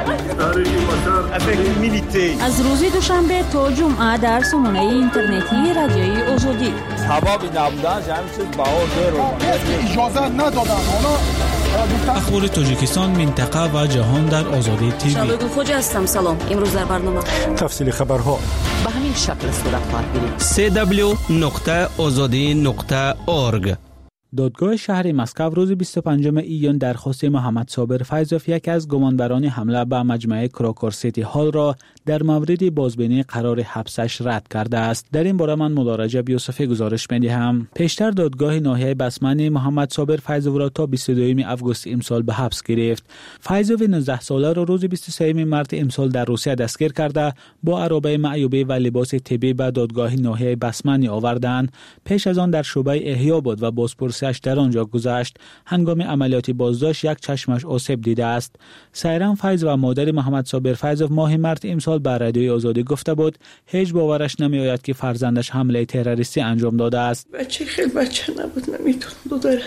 شده. از روز دوشنبه تا جمعه در سامانه اینترنتی رادیوی آزادی. سبب نبودنش همین چیز بها زیر اجازه ندادن. اخبار تاجیکستان، منطقه و جهان در آزادی تیوی. شبگو خوجا هستم. سلام. امروز در برنامه تفصیل خبرها به همین شکل صورت خواهد گرفت. www.azadi.org. دادگاه شهر مسکو روز 25 ایون درخواست محمد صابر فیضوف، یک از گمانبران حمله به مجمع کراکور سیتی هال را در مورد بازبینی قرار حبسش رد کرده است. در این باره من مدارجه یوسفی گزارش می‌دهم. پیشتر دادگاه ناحیه بسمنی محمد صابر فیضوف را تا 22 آگوست امسال به حبس گرفت. فیضوف 19 ساله را روز 23 مارس امسال در روسیه دستگیر کرده با عربه معیوبه و لباس طبی به دادگاه ناحیه بسمنی آوردند. پیش از آن در شعبه احیا بود و بازپرسی در آنجا گذشت. هنگام عملیات بازداشت یک چشمش آسیب دیده است. سایران فیض و مادر محمد صابر فیضوف ماه مارس امسال به رادیوی آزادی گفته بود هیچ باورش نمیآید که فرزندش حمله تروریستی انجام داده است. بچه خیلی بچه نبود، نمیتون داره.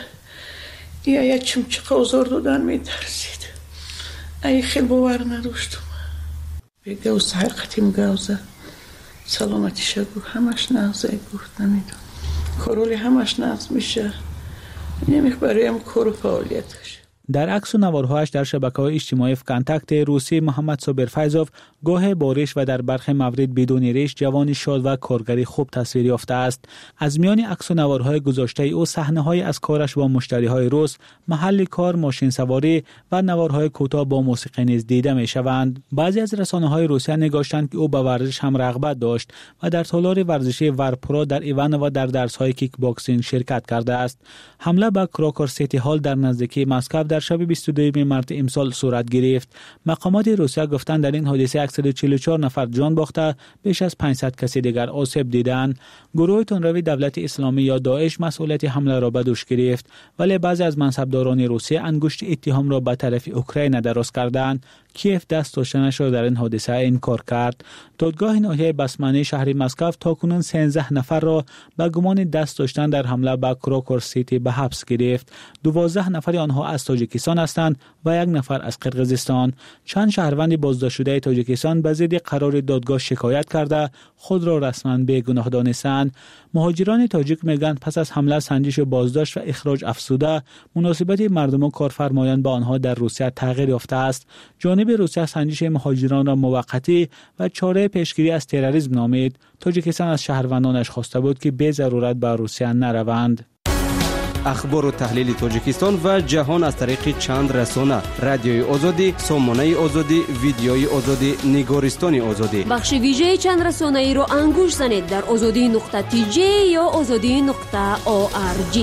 یا چمچه آزار دادن میترسید. ای خیلی باور نداشتم. بگه و حقیقتیم گوزه. سلامتی شگو همش نغزه گفت نمیدون. کارولی همش نغز میشه. نمیخبریم کار و فعالیتش. در عکس و نوارهایش در شبکه‌های اجتماعی کانتاکت روسی محمد صابر فیضوف گاه بارش و در برخی موارد بدون ریش جوانی شاد و کارگری خوب تصویر یافته است. از میان عکس و نوارهای گذاشته او صحنه‌های از کارش با مشتری‌های روس، محل کار، ماشین سواری و نوارهای کوتاه با موسیقی نیز دیده می‌شوند. بعضی از رسانه‌های روسیه نگاشتند که او به ورزش هم رغبت داشت و در تالار ورزشی ورپرو در ایوان و در درس‌های کیک باکسینگ شرکت کرده است. حمله به کراکور سیتی هال در نزدیکی مسکو در شب 22 مارس امسال صورت گرفت. مقامات روسیه گفتند در این حادثه 144 نفر جان باخته، بیش از 500 کسی دیگر آسیب دیدند. گروه تندروی دولت اسلامی یا داعش مسئولیت حمله را به دوش گرفت، ولی بعضی از منصبداران روسیه انگشت اتهام را به طرف اوکراین دراز کردند. کیف دست داشتنش را در این حادثه انکار کرد. دادگاه ناحیه بسمنی شهر مسکو تاکنون 13 نفر را به گمان دست داشتن در حمله به کراکور سیتی به حبس گرفت. 12 نفر آنها از تاجیکستان هستند و 1 نفر از قرقیزستان. چند شهروند بازداشت شده تاجیکستان به ضد قرار دادگاه شکایت کرده خود را رسما بیگناه دانستند. مهاجران تاجیک میگویند پس از حمله، سنجش بازداشت و اخراج افزوده، مناسبت مردم و کارفرمایان با آنها در روسیه تغییر یافته است. جانب روسیه سنجش مهاجران را موقتی و چاره پیشگیری از تروریسم نامید. تاجیکستان از شهروندانش خواسته بود که به ضرورت به روسیه نروند. اخبار و تحلیل تاجیکستان و جهان از طریق چند رسانه: رادیوی آزادی، سامانه آزادی، ویدیوی آزادی، نگارستان آزادی. بخش ویژه چند رسانه ای را انگوش زنید در azadi.tj یا azadi.org.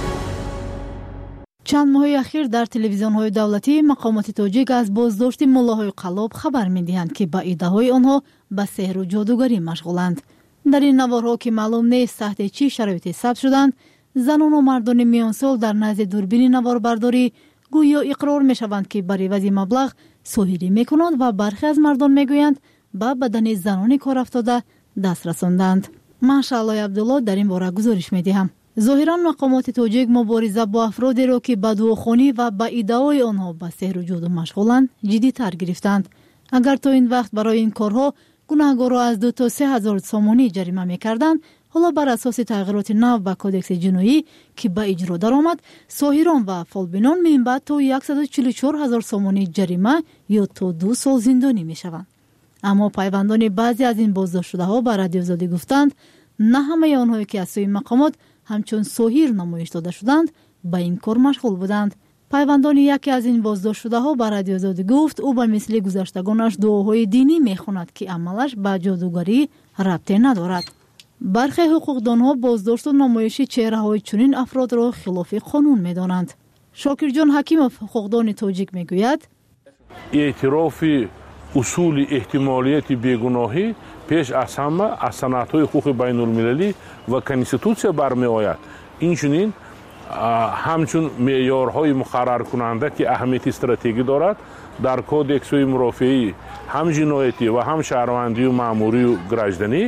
چند ماه اخیر در تلویزیون‌های دولتی مقامات تاجیک از بازداشت ملاهای قلاب خبر می‌دهند که با ایده‌های آنها به سحر و جادوگری مشغولند. در این نوارها که معلوم نیست تحت چه شرایطی ثبت شدند، زنان و مردان میانسال در نزد دوربین نواربرداری گویا اقرار می‌شوند که برای عوض مبلغ سحری می‌کنند و برخی از مردان می‌گویند به بدن زنان کار افتاده دست رساندند. من شعله عبدالله در این باره گزارش می‌دهم. ظاهراً مقامات تاجیک مبارزه با افرادی را که بدوخونی و با ایده‌های آنها به سحر و جادو مشغولند جدی‌تر گرفتند. اگر تا این وقت برای این کارها گناهکارا از 2 تا 3 هزار سامانی جریمه می‌کردند، حالا بر اساس تغییرات نو به کدکس جنایی که به اجرا درآمد، ساحران و فالبینان می‌باید تا 144 هزار سامانی جریمه یا تا 2 سال زندانی می‌شوند. اما پیوندان بعضی از این بازداشت شده‌ها به رادیو آزادی گفتند نه همه آنهایی که از سوی مقامات همچون ساحر نمایش داده شدند به این کار مشغول بودند. пайвандони яке аз ин боздоштшудаҳо ба Радиои Озодӣ гуфт, ӯ ба мисли гузаштагонаш дуоҳои динӣ мехонад, ки амалаш ба ҷодугарӣ рабте надорад. бархе ҳуқуқдонҳо боздошту намоиши чеҳраҳои чунин афродро хилофи қонун медонанд. Шокирҷон Ҳакимов, ҳуқуқдони тоҷик, мегӯяд: эътирофи усули эҳтимолияти бегуноҳӣ пеш аз ҳама аз санадҳои ҳуқуқи байнулмилалӣ ва конститутсия бармеояд. Инчунин ҳамчун меъёрҳои муқарраркунанда ки аҳамияти стратегӣ дорад дар кодексҳои мурофиаи ҳам ҷиноятӣ ва ҳам шаҳрвандию маъмурию гражданӣ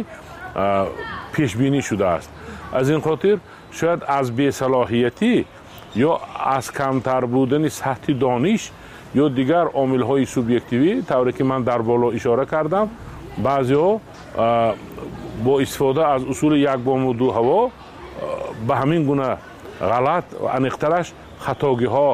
пешбинӣ шудааст. аз ин хотир шояд аз бесалоҳиятӣ ё аз камтар будани сатҳи дониш ё дигар омилҳои субъективӣ, тавре ки ман дар боло ишора кардам, баъзеҳо бо истифода аз усули якбому ду ҳаво ба ҳамин гуна ғалат ва аниқтараш хатогиҳо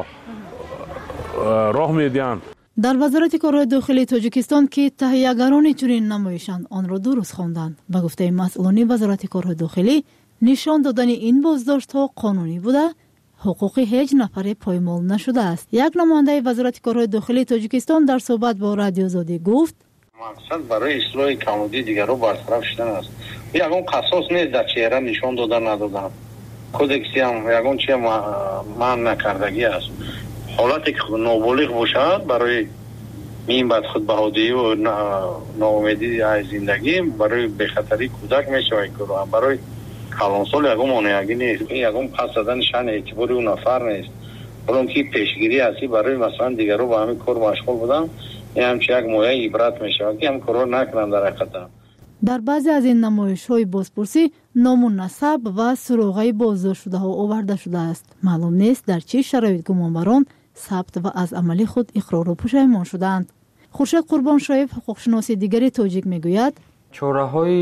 роҳ медиҳанд. дар вазорати корҳои дохилии Тоҷикистон ки таҳиягарони чунин намоишанд, онро дуруст хонданд. ба гуфтаи масъулони вазорати корҳои дохилӣ, нишон додани ин боздоштҳо қонунӣ буда, ҳуқуқи ҳеҷ нафаре поймол нашудааст. як намояндаи вазорати корҳои дохилии Тоҷикистон дар суҳбат бо Радиои Озодӣ гуфт: мақсад барои ислоҳи камудии дигарро бартараф шудан аст. ягон қасос нест дар чеҳра нишон додан надодан. кодекси ҳам ягон чи маън накардагӣ аст. ҳолате ки ноболиғ бошад барои мин бадхудбаҳодии ва ноумедии аз зиндагӣ, барои бехатарии кӯдак мешавад кор. барои калонсол ягон монеагӣ нест. ягон пас задани шаъни эътибори ӯ нафар нест. ҳолон ки пешгирӣ ҳастӣ барои масалан дигарро ба ҳамин кор машғул будан, ин ҳамчи як мояи ибрат мешавад ки ҳам корро накунанд дар ҳақиқатан. дар баъзе аз ин намоишҳои бозпурсӣ ному насаб ва суроғаи боздоштшудаҳо оварда шудааст. маълум нест дар чӣ шароит гумонбарон сабт ва аз амали худ иқрору пушаймон шудаанд. хуршед қурбоншоев, ҳуқуқшиноси дигари тоҷик, мегӯяд: чораҳои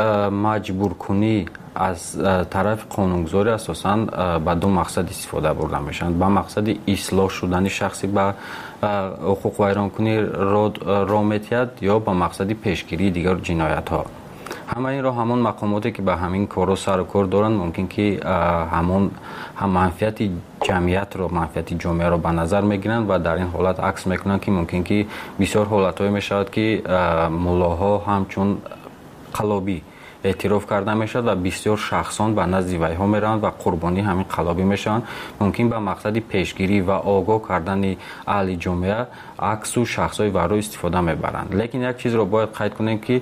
маҷбуркунӣ аз тарафи қонунгузорӣ асосан ба ду мақсад истифода бурда мешаванд. ба мақсади ислоҳ шудани шахси ба ҳуқуқвайронкунӣ роҳ метиҳад ё ба мақсади пешгирии дигар ҷиноятҳо. ҳама инро ҳамон мақомоте ки ба ҳамин корро сару кор доранд, мумкин ки ҳамон манфиати ҷамъиятро, манфиати ҷомеаро ба назар мегиранд ва дар ин ҳолат акс мекунанд ки мумкин ки бисёр ҳолатҳое мешавад ки муллоҳо ҳамчун қалобӣ эътироф карда мешавад ва бисёр шахсон ба назди вайҳо мераванд ва қурбони ҳамин қалобӣ мешаванд. мумкин ба мақсади пешгирӣ ва огоҳ кардани аҳли ҷомеа аксу шахсҳои варро истифода мебаранд. лекин як чизро бояд қайд кунем ки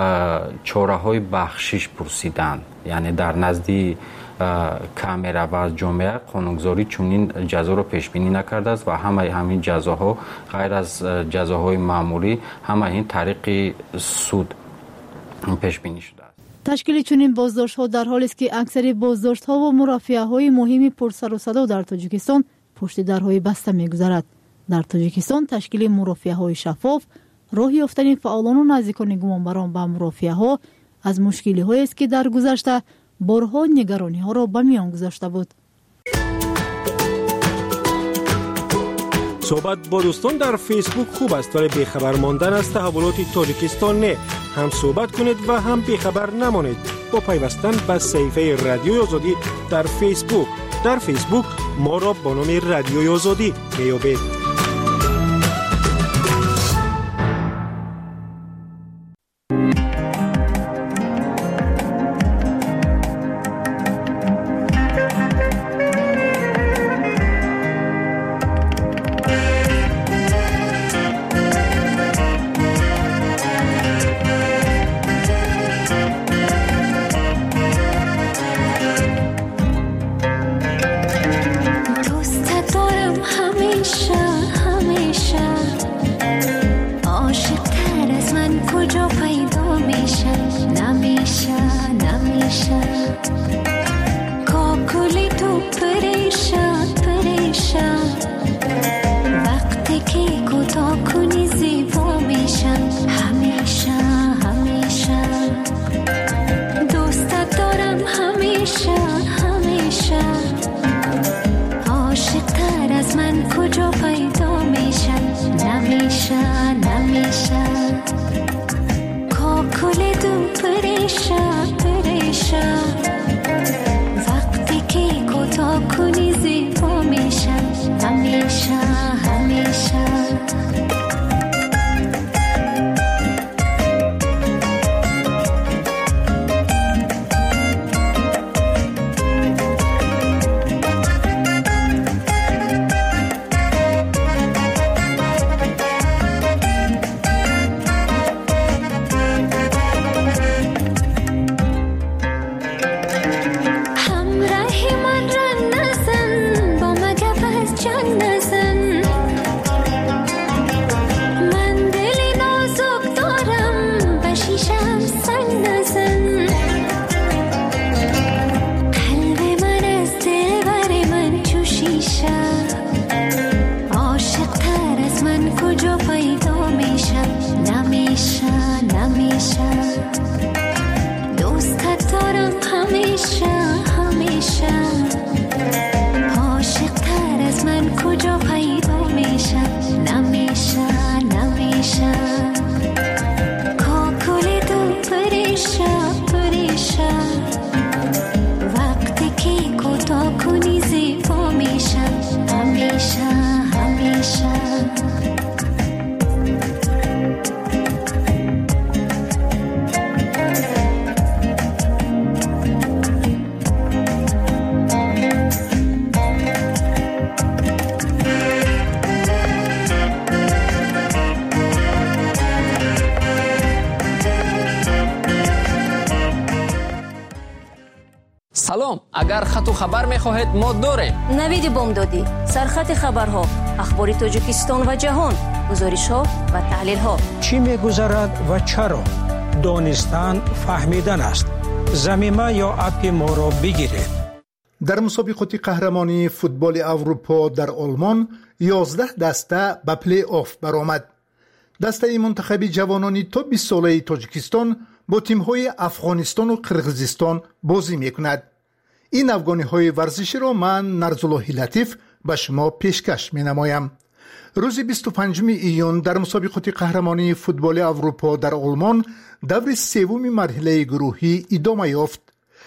чораҳои бахшиш пурсидан, яъне дар назди камера ва ҷомеа қонунгузорӣ чунин ҷазоро пешбинӣ накардааст ва ҳамаи ҳамин ҷазоҳо ғайр аз ҷазоҳои маъмурӣ ҳамаи ин тариқи суд пешбинӣ шудааст. ташкили чунин боздоштҳо дар ҳолест ки аксари боздоштҳо ва мурофиаҳои муҳими пурсарусадо дар Тоҷикистон пушти дарҳои баста мегузарад. дар Тоҷикистон ташкили мурофиаҳои шаффоф, роҳи ёфтани фаъолону наздикони гумонбарон ба мурофиаҳо аз мушкилиҳоест ки дар гузашта борҳо нигарониҳоро ба миён гузошта буд. صحبت با دوستان در فیسبوک خوب است ولی بیخبر ماندن از تحولات تاجیکستان نه. هم صحبت کنید و هم بیخبر نمانید با پیوستن به صفحه رادیوی آزادی در فیسبوک. در فیسبوک ما را با نام رادیوی آزادی بیابید. وقتی که کوتاه کنی زیبا میشن همیشه عاشق‌تر از من کجا پیدا میشه نمیشه نمیشه دوستت دارم همیشه همیشه عاشق‌تر از من کجا پیدا میشه نمیشه نمیشه کاکل دل پریشه پریشه وقتی که کوتاه کنی زیبا میشه همیشه همیشه سلام، اگر خط و خبر می‌خواهید ما داریم. نوید بامدادی، سرخط خبرها، اخبار تاجیکستان و جهان، گزارش‌ها و تحلیل‌ها. چی می‌گذرد و چرا؟ دانستن فهمیدن است. ضمیمه یا اپ ما را بگیرید. در مسابقات قهرمانی فوتبال اروپا در آلمان 11 دسته به پلی آف برآمد. دسته منتخب جوانان تا 20 ساله تاجیکستان با تیم‌های افغانستان و قرقیزستان بازی می‌کند. این افغانی‌های ورزشی را من نرزالله لطیف به شما پیشکش می‌نمایم. روز 25 ایون در مسابقات قهرمانی فوتبال اروپا در آلمان دور سوم مرحله گروهی ادامه یافت.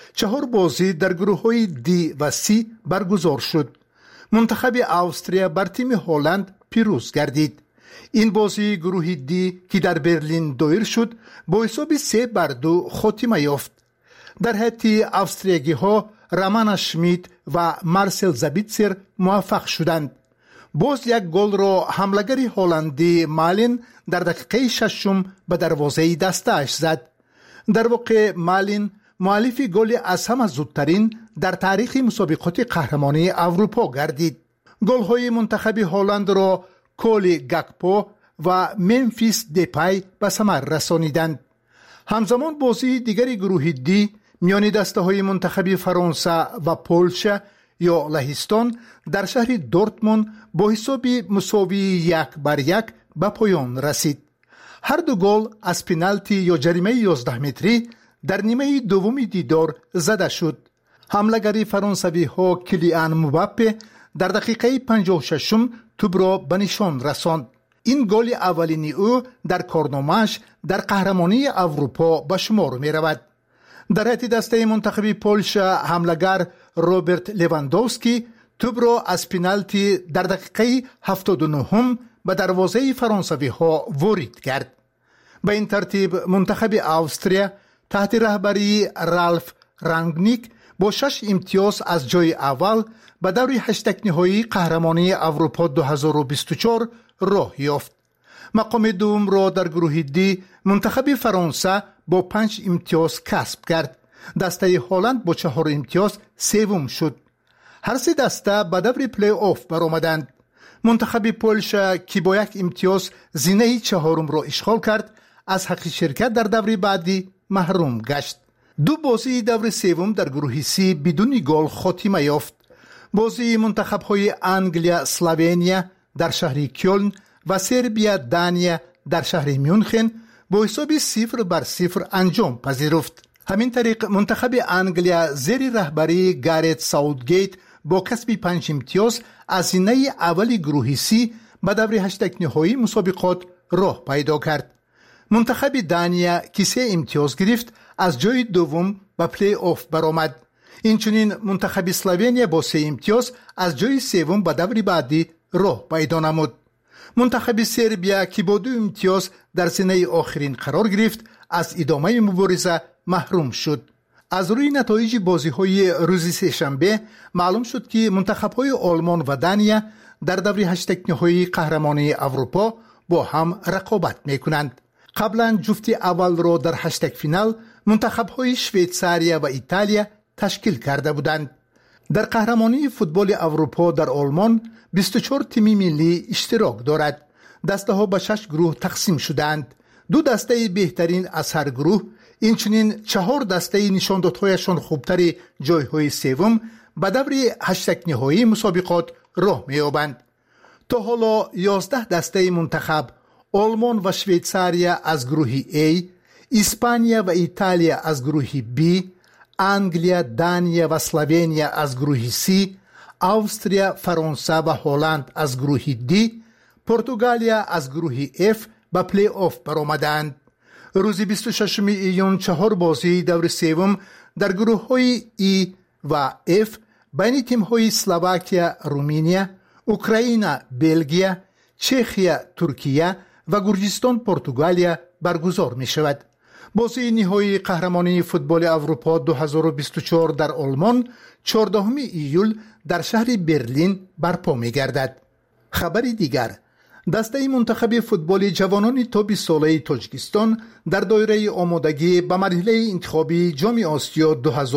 4 بازی در گروه‌های دی و سی برگزار شد. منتخب استرالیا بر تیم هلند پیروز گردید. این بازی گروه دی که در برلین دایر شد با حساب 3-2 خاتمه یافت. در حتی استرالیایی‌ها رامان شمیت و مارسل زابیتسر موفق شدند. باز یک گل را حمله‌گر هلندی مالین در دقیقه 6 به دروازه دسته‌اش زد. در واقع مالین مؤلف گل از همه زودترین در تاریخ مسابقات قهرمانی اروپا گردید. گل‌های منتخب هلند را کولی گاکپو و ممفیس دیپای به ثمر رسانیدند. همزمان بازی دیگری گروه دی میان دسته‌های منتخب فرانسه و پولش یا لهستان در شهر دورتموند با حساب مساوی 1-1 به پایان رسید. هر دو گل از پنالتی یا جریمه 11 متری در نیمه دوم دیدار زده شد. حمله‌گر فرانسوی ها کلیان مباپه در دقیقه 56 توپ را به نشان رساند. این گل اولینی او در کارنامه‌اش در قهرمانی اروپا به شمار می رود. در حتی دسته منتخب پولش حمله‌گر روبرت لواندوفسکی توپ را از پنالتی در دقیقه 79 به دروازه فرانسوی ها وارد کرد. به این ترتیب منتخب استرالیا تحت رهبری رالف رانگنیک با 6 امتیاز از جای اول به دور 8 نهایی قهرمانی اروپا 2024 راه یافت. مقام دوم را در گروه دی منتخب فرانسه با 5 امتیاز کسب کرد. دسته هلند با 4 امتیاز سوم شد. هر سه دسته به دور پلی آف برآمدند. منتخب پولش که با 1 امتیاز زینه 4 را اشغال کرد از حق شرکت در دور بعدی محروم گشت. دو بازی دور سوم در گروه سی بدون گل خاتمه یافت. بازی منتخب‌های انگلیا اسلوونیا در شهر کلن و سربیا دانیا در شهر میونخن با حساب 0-0 انجام پذیرفت. همین طریق منتخب انگلیا زیر رهبری گارت ساوتگیت با کسب 5 امتیاز از زینه اول گروه سی به دور 8 نهایی مسابقات راه پیدا کرد. منتخب دانیا که 3 امتیاز گرفت از جای دوم به پلی آف برآمد. اینچنین منتخب اسلوونیا با 3 امتیاز از جای سوم به دور بعدی راه پیدا نمود. منتخب سربیا که با 2 امتیاز در زینه آخرین قرار گرفت از ادامه مبارزه محروم شد. از روی نتایج بازی‌های روز سه‌شنبه معلوم شد که منتخب‌های آلمان و دانیا در دور 8 نهایی قهرمانی اروپا با هم رقابت می‌کنند. قبلا جفت اول را در 8 فینال منتخب‌های شویتزاریا و ایتالیا تشکیل کرده بودند. در قهرمانی فوتبال اروپا در آلمان 24 تیم ملی اشتراک دارد. دسته ها به 6 گروه تقسیم شدند. 2 دسته بهترین از هر گروه، اینچنین 4 دسته نشاندادهایشان خوبتر جایهای سوم به دور 8 نهایی مسابقات راه می‌یابند. تا حالا 11 دسته منتخب آلمان و شویتساریا از گروه A، اسپانیا و ایتالیا از گروه B، انگلیا، دانیا و اسلوونیا از گروه C، استرالیا، فرانسه و هلند از گروه D، پرتغالیا از گروه F به پلی آف برآمدند. روز 26 ایون 4 بازی دور سوم در گروه های E و F بین تیم های اسلواکیا، رومانیا، اوکراین، بلژیم، چخیا، ترکیه و گرجستان، پرتغالیا برگزار می شود. بازی نهایی قهرمانی فوتبال اروپا 2024 در آلمان 14 ایول در شهر برلین برپا می گردد. خبر دیگر، دسته منتخب فوتبال جوانان تا 20 ساله تاجیکستان در دایره آمادگی به مرحله انتخابی جام آسیا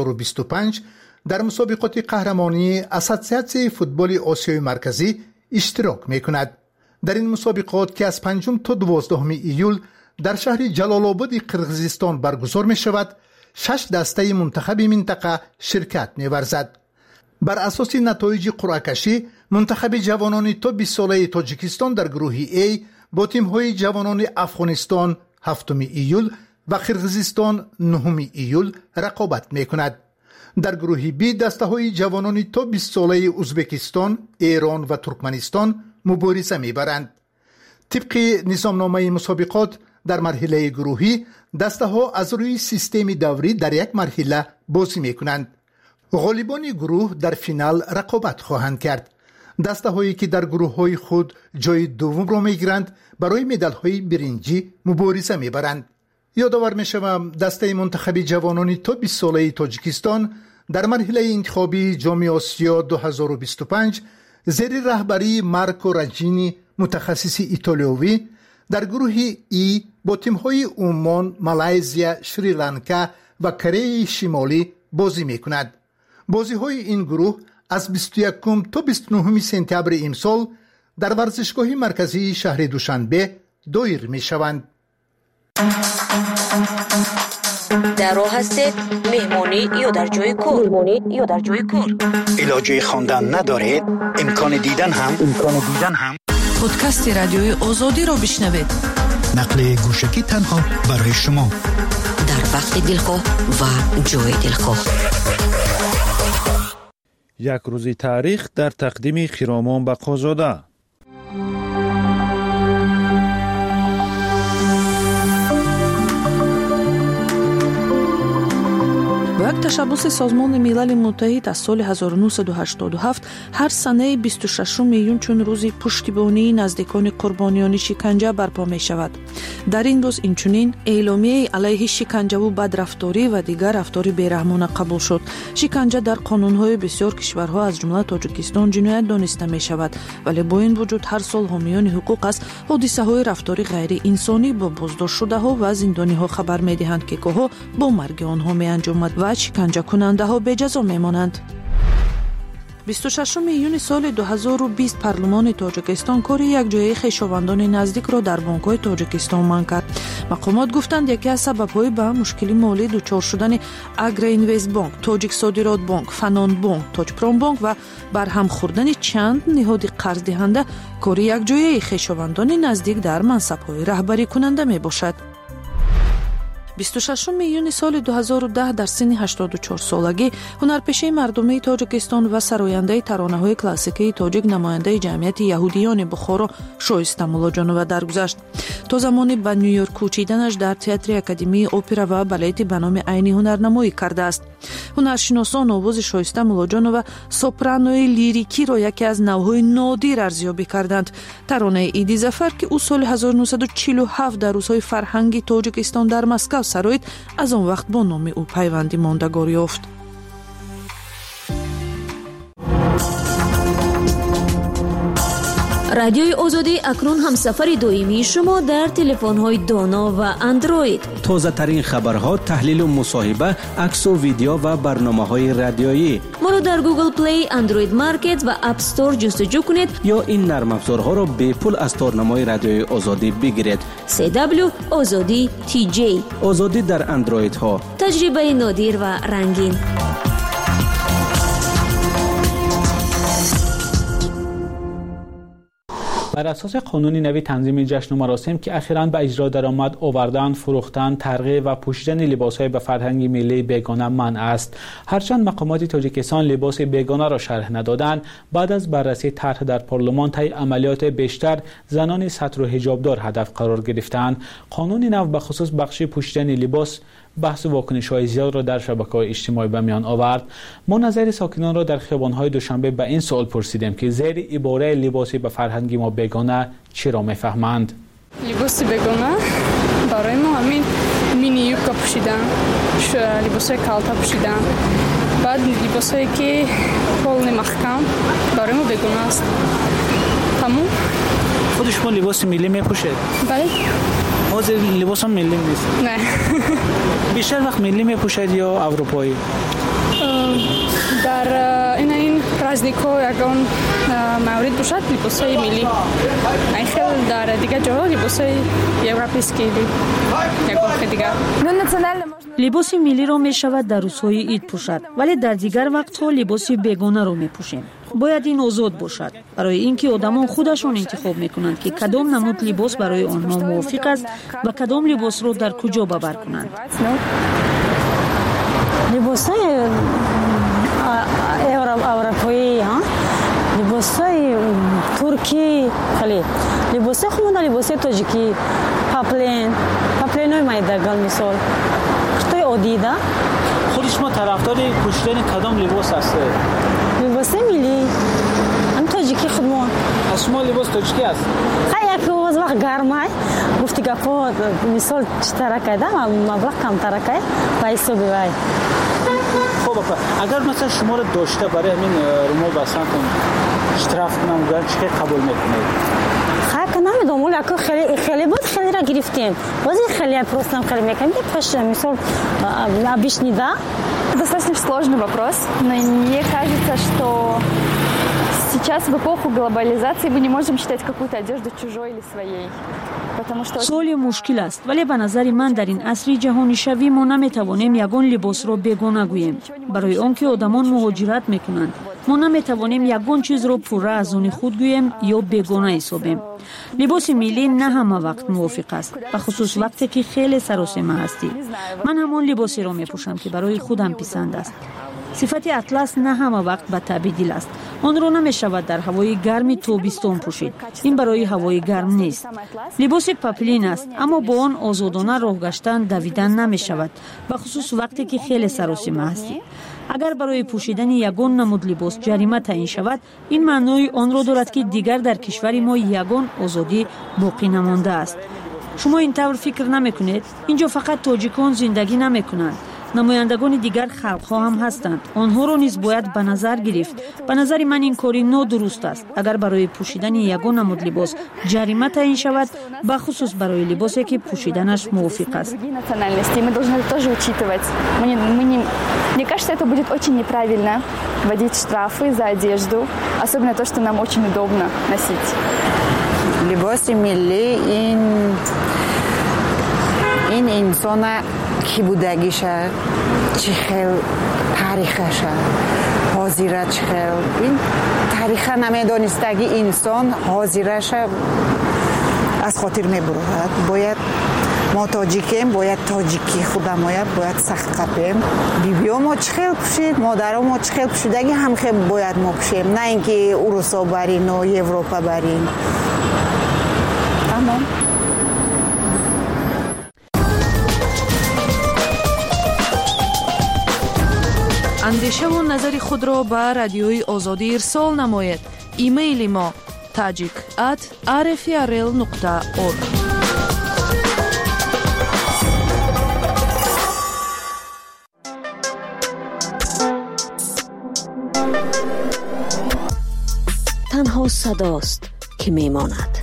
2025 در مسابقات قهرمانی اساسیاسیون فوتبال آسیای مرکزی اشتراک می کند. در این مسابقات که از 5 تا 12 ایول در شهر جلال آباد قرقیزستان برگزار می شود، 6 دسته منتخب منطقه شرکت می ورزد. بر اساس نتایج قرعه کشی، منتخب جوانان تا 20 ساله تاجیکستان در گروه A با تیم های جوانان افغانستان 7 ایول و قرقیزستان 9 ایول رقابت می کند. در گروه B دسته های جوانان تا 20 ساله ازبکستان، ایران و ترکمنستان مبارزه می برند. طبق نظامنامه مسابقات در مرحله گروهی دسته ها از روی سیستم دوری در یک مرحله بازی می کنند. غالبان گروه در فینال رقابت خواهند کرد. دسته هایی که در گروه های خود جای دوم را می گیرند برای مدال های برنجی مبارزه می برند. یادآور می شوم دسته منتخب جوانان تا 20 ساله تاجیکستان در مرحله انتخابی جام آسیا 2025 زیر رهبری مارکو رنجینی متخصص ایتالیایی در گروه ای با تیم‌های عمان، مالایزیا، شریلانکا و کره شمالی بازی می‌کند. بازی‌های این گروه از 21 تا 29 سپتامبر امسال در ورزشگاه مرکزی شهر دوشنبه دایر می‌شوند. در راه هستید مهمانی یا در جای کار علاجه خواندن ندارید، امکان دیدن هم پادکست رادیوی آزادی را بشنوید. نقل گوشکی تنها برای شما در وقت دلخواه و جای دلخواه. یک روز تاریخ در تقدیم خرامان بقازاده. با یک تشبس سازمان ملل متحد از سال 1987 هر سنه 26 میلیون چون روزی پشتیبانی نزدیکان قربانیان شکنجه برپا می شود. در این روز اینچنین اعلامیه علیه شکنجه و بدرفتاری و دیگر رفتار بیرحمانه قبول شد. شکنجه در قانونهای بسیار کشورها از جمله تاجیکستان جنایت دانسته می شود، ولی با این وجود هر سال حامیان حقوق از حادثه های رفتاری غیر انسانی با بازداشت شده ها و زندانی ها خبر می دهند که گاه با مرگ آنها می انجامد و شکنجه کننده ها به جزا می مانند. 26 میلیون سال 2020 پارلمان تاجیکستان کار یک جای خویشاوندان نزدیک را در بانک‌های تاجیکستان منع کرد. مقامات گفتند یکی از سبب‌های به مشکل مالی دچار شدن اگرا اینوست بانک، تاجیک صادرات بانک، فنان بانک، تاجپرام بانک و برهم خوردن چند نهاد قرض دهنده کار یک جای خویشاوندان نزدیک در منصب‌های رهبری کننده میباشد. 26 میلیون سال 2010 در سن 84 سالگی هنرپیشه مردمی تاجیکستان و سراینده ترانه‌های کلاسیکی تاجیک نماینده جمعیت یهودیان بخارا شایسته مولاجانووا درگذشت. تا زمانی به نیویورک کوچیدنش در تئاتر اکادمی اپرا و بالت به نام عینی هنرنمایی کرده است. هنرشناسان آواز شایسته مولاجانووا سوپرانوی لیریکی را یکی از نوع‌های نادر ارزیابی کردند. ترانه ایدی ظفر که او سال 1947 در روزهای فرهنگی تاجیکستان در مسکو سرایت از آن وقت با نام او پیوندی ماندگار یافت. رادیوی آزادی اکنون همسفر دائمی شما در تلفن‌های دانا و اندروید. تازه ترین خبرها، تحلیل و مصاحبه، عکس و ویدیو و برنامه‌های رادیویی. ما را در گوگل پلی، اندروید مارکت و اپ استور جستجو کنید یا این نرم افزارها را به پول از تارنمای رادیوی آزادی بگیرید. CW آزادی TJ. آزادی در اندروید ها. تجربه نادر و رنگین. بر اساس قانون نوی تنظیم جشن و مراسم که اخیراً به اجرا درآمد، آوردن، فروختن، ترقیع و پوشیدن لباس‌های به فرهنگ ملی بیگانه منع است. هرچند مقامات تاجیکستان لباس بیگانه را شرح ندادند، بعد از بررسی طرح در پارلمان طی عملیات بیشتر زنان ستر و حجابدار هدف قرار گرفتند. قانون نو به خصوص بخش پوشیدن لباس بحث و واکنش‌های زیاد را در شبکه‌های اجتماعی به میان آورد. ما نظر ساکنان را در خیابان‌های دوشنبه به این سوال پرسیدیم که زیر عباره لباسی به فرهنگ ما بیگانه چی را می‌فهمند. لباس بیگانه برای ما همین مینی یوبکا پوشیدن، لباس‌های کالتا پوشیدن، بعد لباسایی که پول محکم برای ما بیگانه است. تمام. خود شما لباس ملی می‌پوشید؟ بله. حاضر لباس هم ملی نیست؟ نه. بیشتر وقت ملی می‌پوشید یا اروپایی؟ در این پرازنیک‌ها یگان مورد باشد لباسای ملی. این خیلی در دیگه جاها لباسای یوروپیسکی یگان خیلی دیگه. لباس ملی را می شود در روزهای عید پوشد، ولی در دیگر وقت‌ها لباس بیگانه را می پوشیم. باید این آزاد باشد برای اینکه آدمان خودشون انتخاب میکنند که کدام نمود لباس برای آنها موافق است و کدام لباس را در کجا باور کنند. لباسای اروپایی لباسای ترکی خیلی لباسای خودمون لباسای تاجیکی پاپلینای مایدگان مثال خطای عادیده. خود شما طرفدار پوشیدن کدام لباس هستید؟ لباس ملی ام تاجیکی خودمون. شما لباس تاجیکی است؟ خیلی که از وقت گرمه گفتی گفت مثال چطور کردم مبلغ کمتر کرد و حسابی وای. خب اگر مثلا شما رو داشته برای همین رومال بسن کنم اشتراف کنم گرد چه قبول میکنید؟ خیلی نمیدونم ولی اگه خیلی بود خیلی را گرفتیم بازی خیلی просто خیلی میکنیم пошли مثال обычный да. Достаточно сложный вопрос, но мне кажется, что сейчас в эпоху глобализации мы не можем считать какую-то одежду чужой или своей. سوال مشکل است، ولی به نظر من در این عصر جهانی شوی ما نمیتوانیم یگان لباس را بیگانه گوییم. برای آنکه آدمان مهاجرت میکنند ما نمیتوانیم یگان چیز را پوره از آن خود گوییم یا بیگانه حسابیم. لباس ملی نه همه وقت موافق است، به خصوص وقتی که خیلی سراسیمه هستی. من همان لباسی را میپوشم که برای خودم پسند است. صفت اطلس نه همه وقت به تبدیل است. آن را نمی شود در هوای گرم تابستان پوشید. این برای هوای گرم نیست. لباس پاپلین است، اما با آن آزادانه راه گشتن دویدن نمی شود، به خصوص وقتی که خیلی سراسیمه هستی. اگر برای پوشیدن یگان نمود لباس جریمه تعیین شود، این معنی آن را دارد که دیگر در کشور ما یگان آزادی باقی نمانده است. شما این طور فکر نمی کنید؟ اینجا فقط تاجیکان زندگی نمی کنند. نمایندگان دیگر خلق‌ها هم هستند. آنها را نیز باید به نظر گرفت. به نظر من این کاری نادرست است. اگر برای پوشیدن یگان نمود لباس جریمه تعیین شود، به خصوص برای لباسی که پوشیدنش موافق است. Мы должны это тоже учитывать. Мне кажется, это будет очень неправильно вводить штрафы за одежду, особенно то, что нам очень удобно носить. لباس ملی این انسان کی بودگیشه، چی خیل تاریخشه، حاضره چی خیل این تاریخ نمیدانستگی انسان حاضرشه از خاطر میبرد. باید ما تاجیکیم، باید تاجیکی خودم باید سخت قبیم. بیبیو ما چی خیل پوشید، مادرها ما چی خیل پوشیدگی هم خیل باید ما پوشیم، نه اینکه اروپا برین و اروپا برین. تمام. اندیشه و نظر خود را به رادیوی آزادی ارسال نماید. ایمیل ما tajik@rfrl.org. تنها صداست که میماند.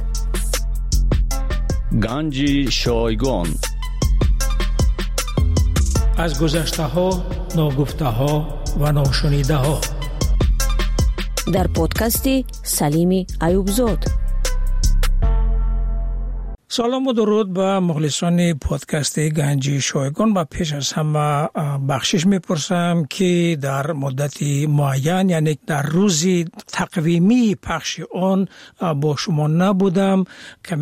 گنج شایگان از گذشته ها، ناگفته ها و ناشنیده ها در پادکست سلیم ایوبزاد. سلام و درود به مخلصان پادکست گنجی شایگان. و پیش از همه بخشش میپرسم که در مدت معین، یعنی در روزی تقویمی پخش آن با شما نبودم.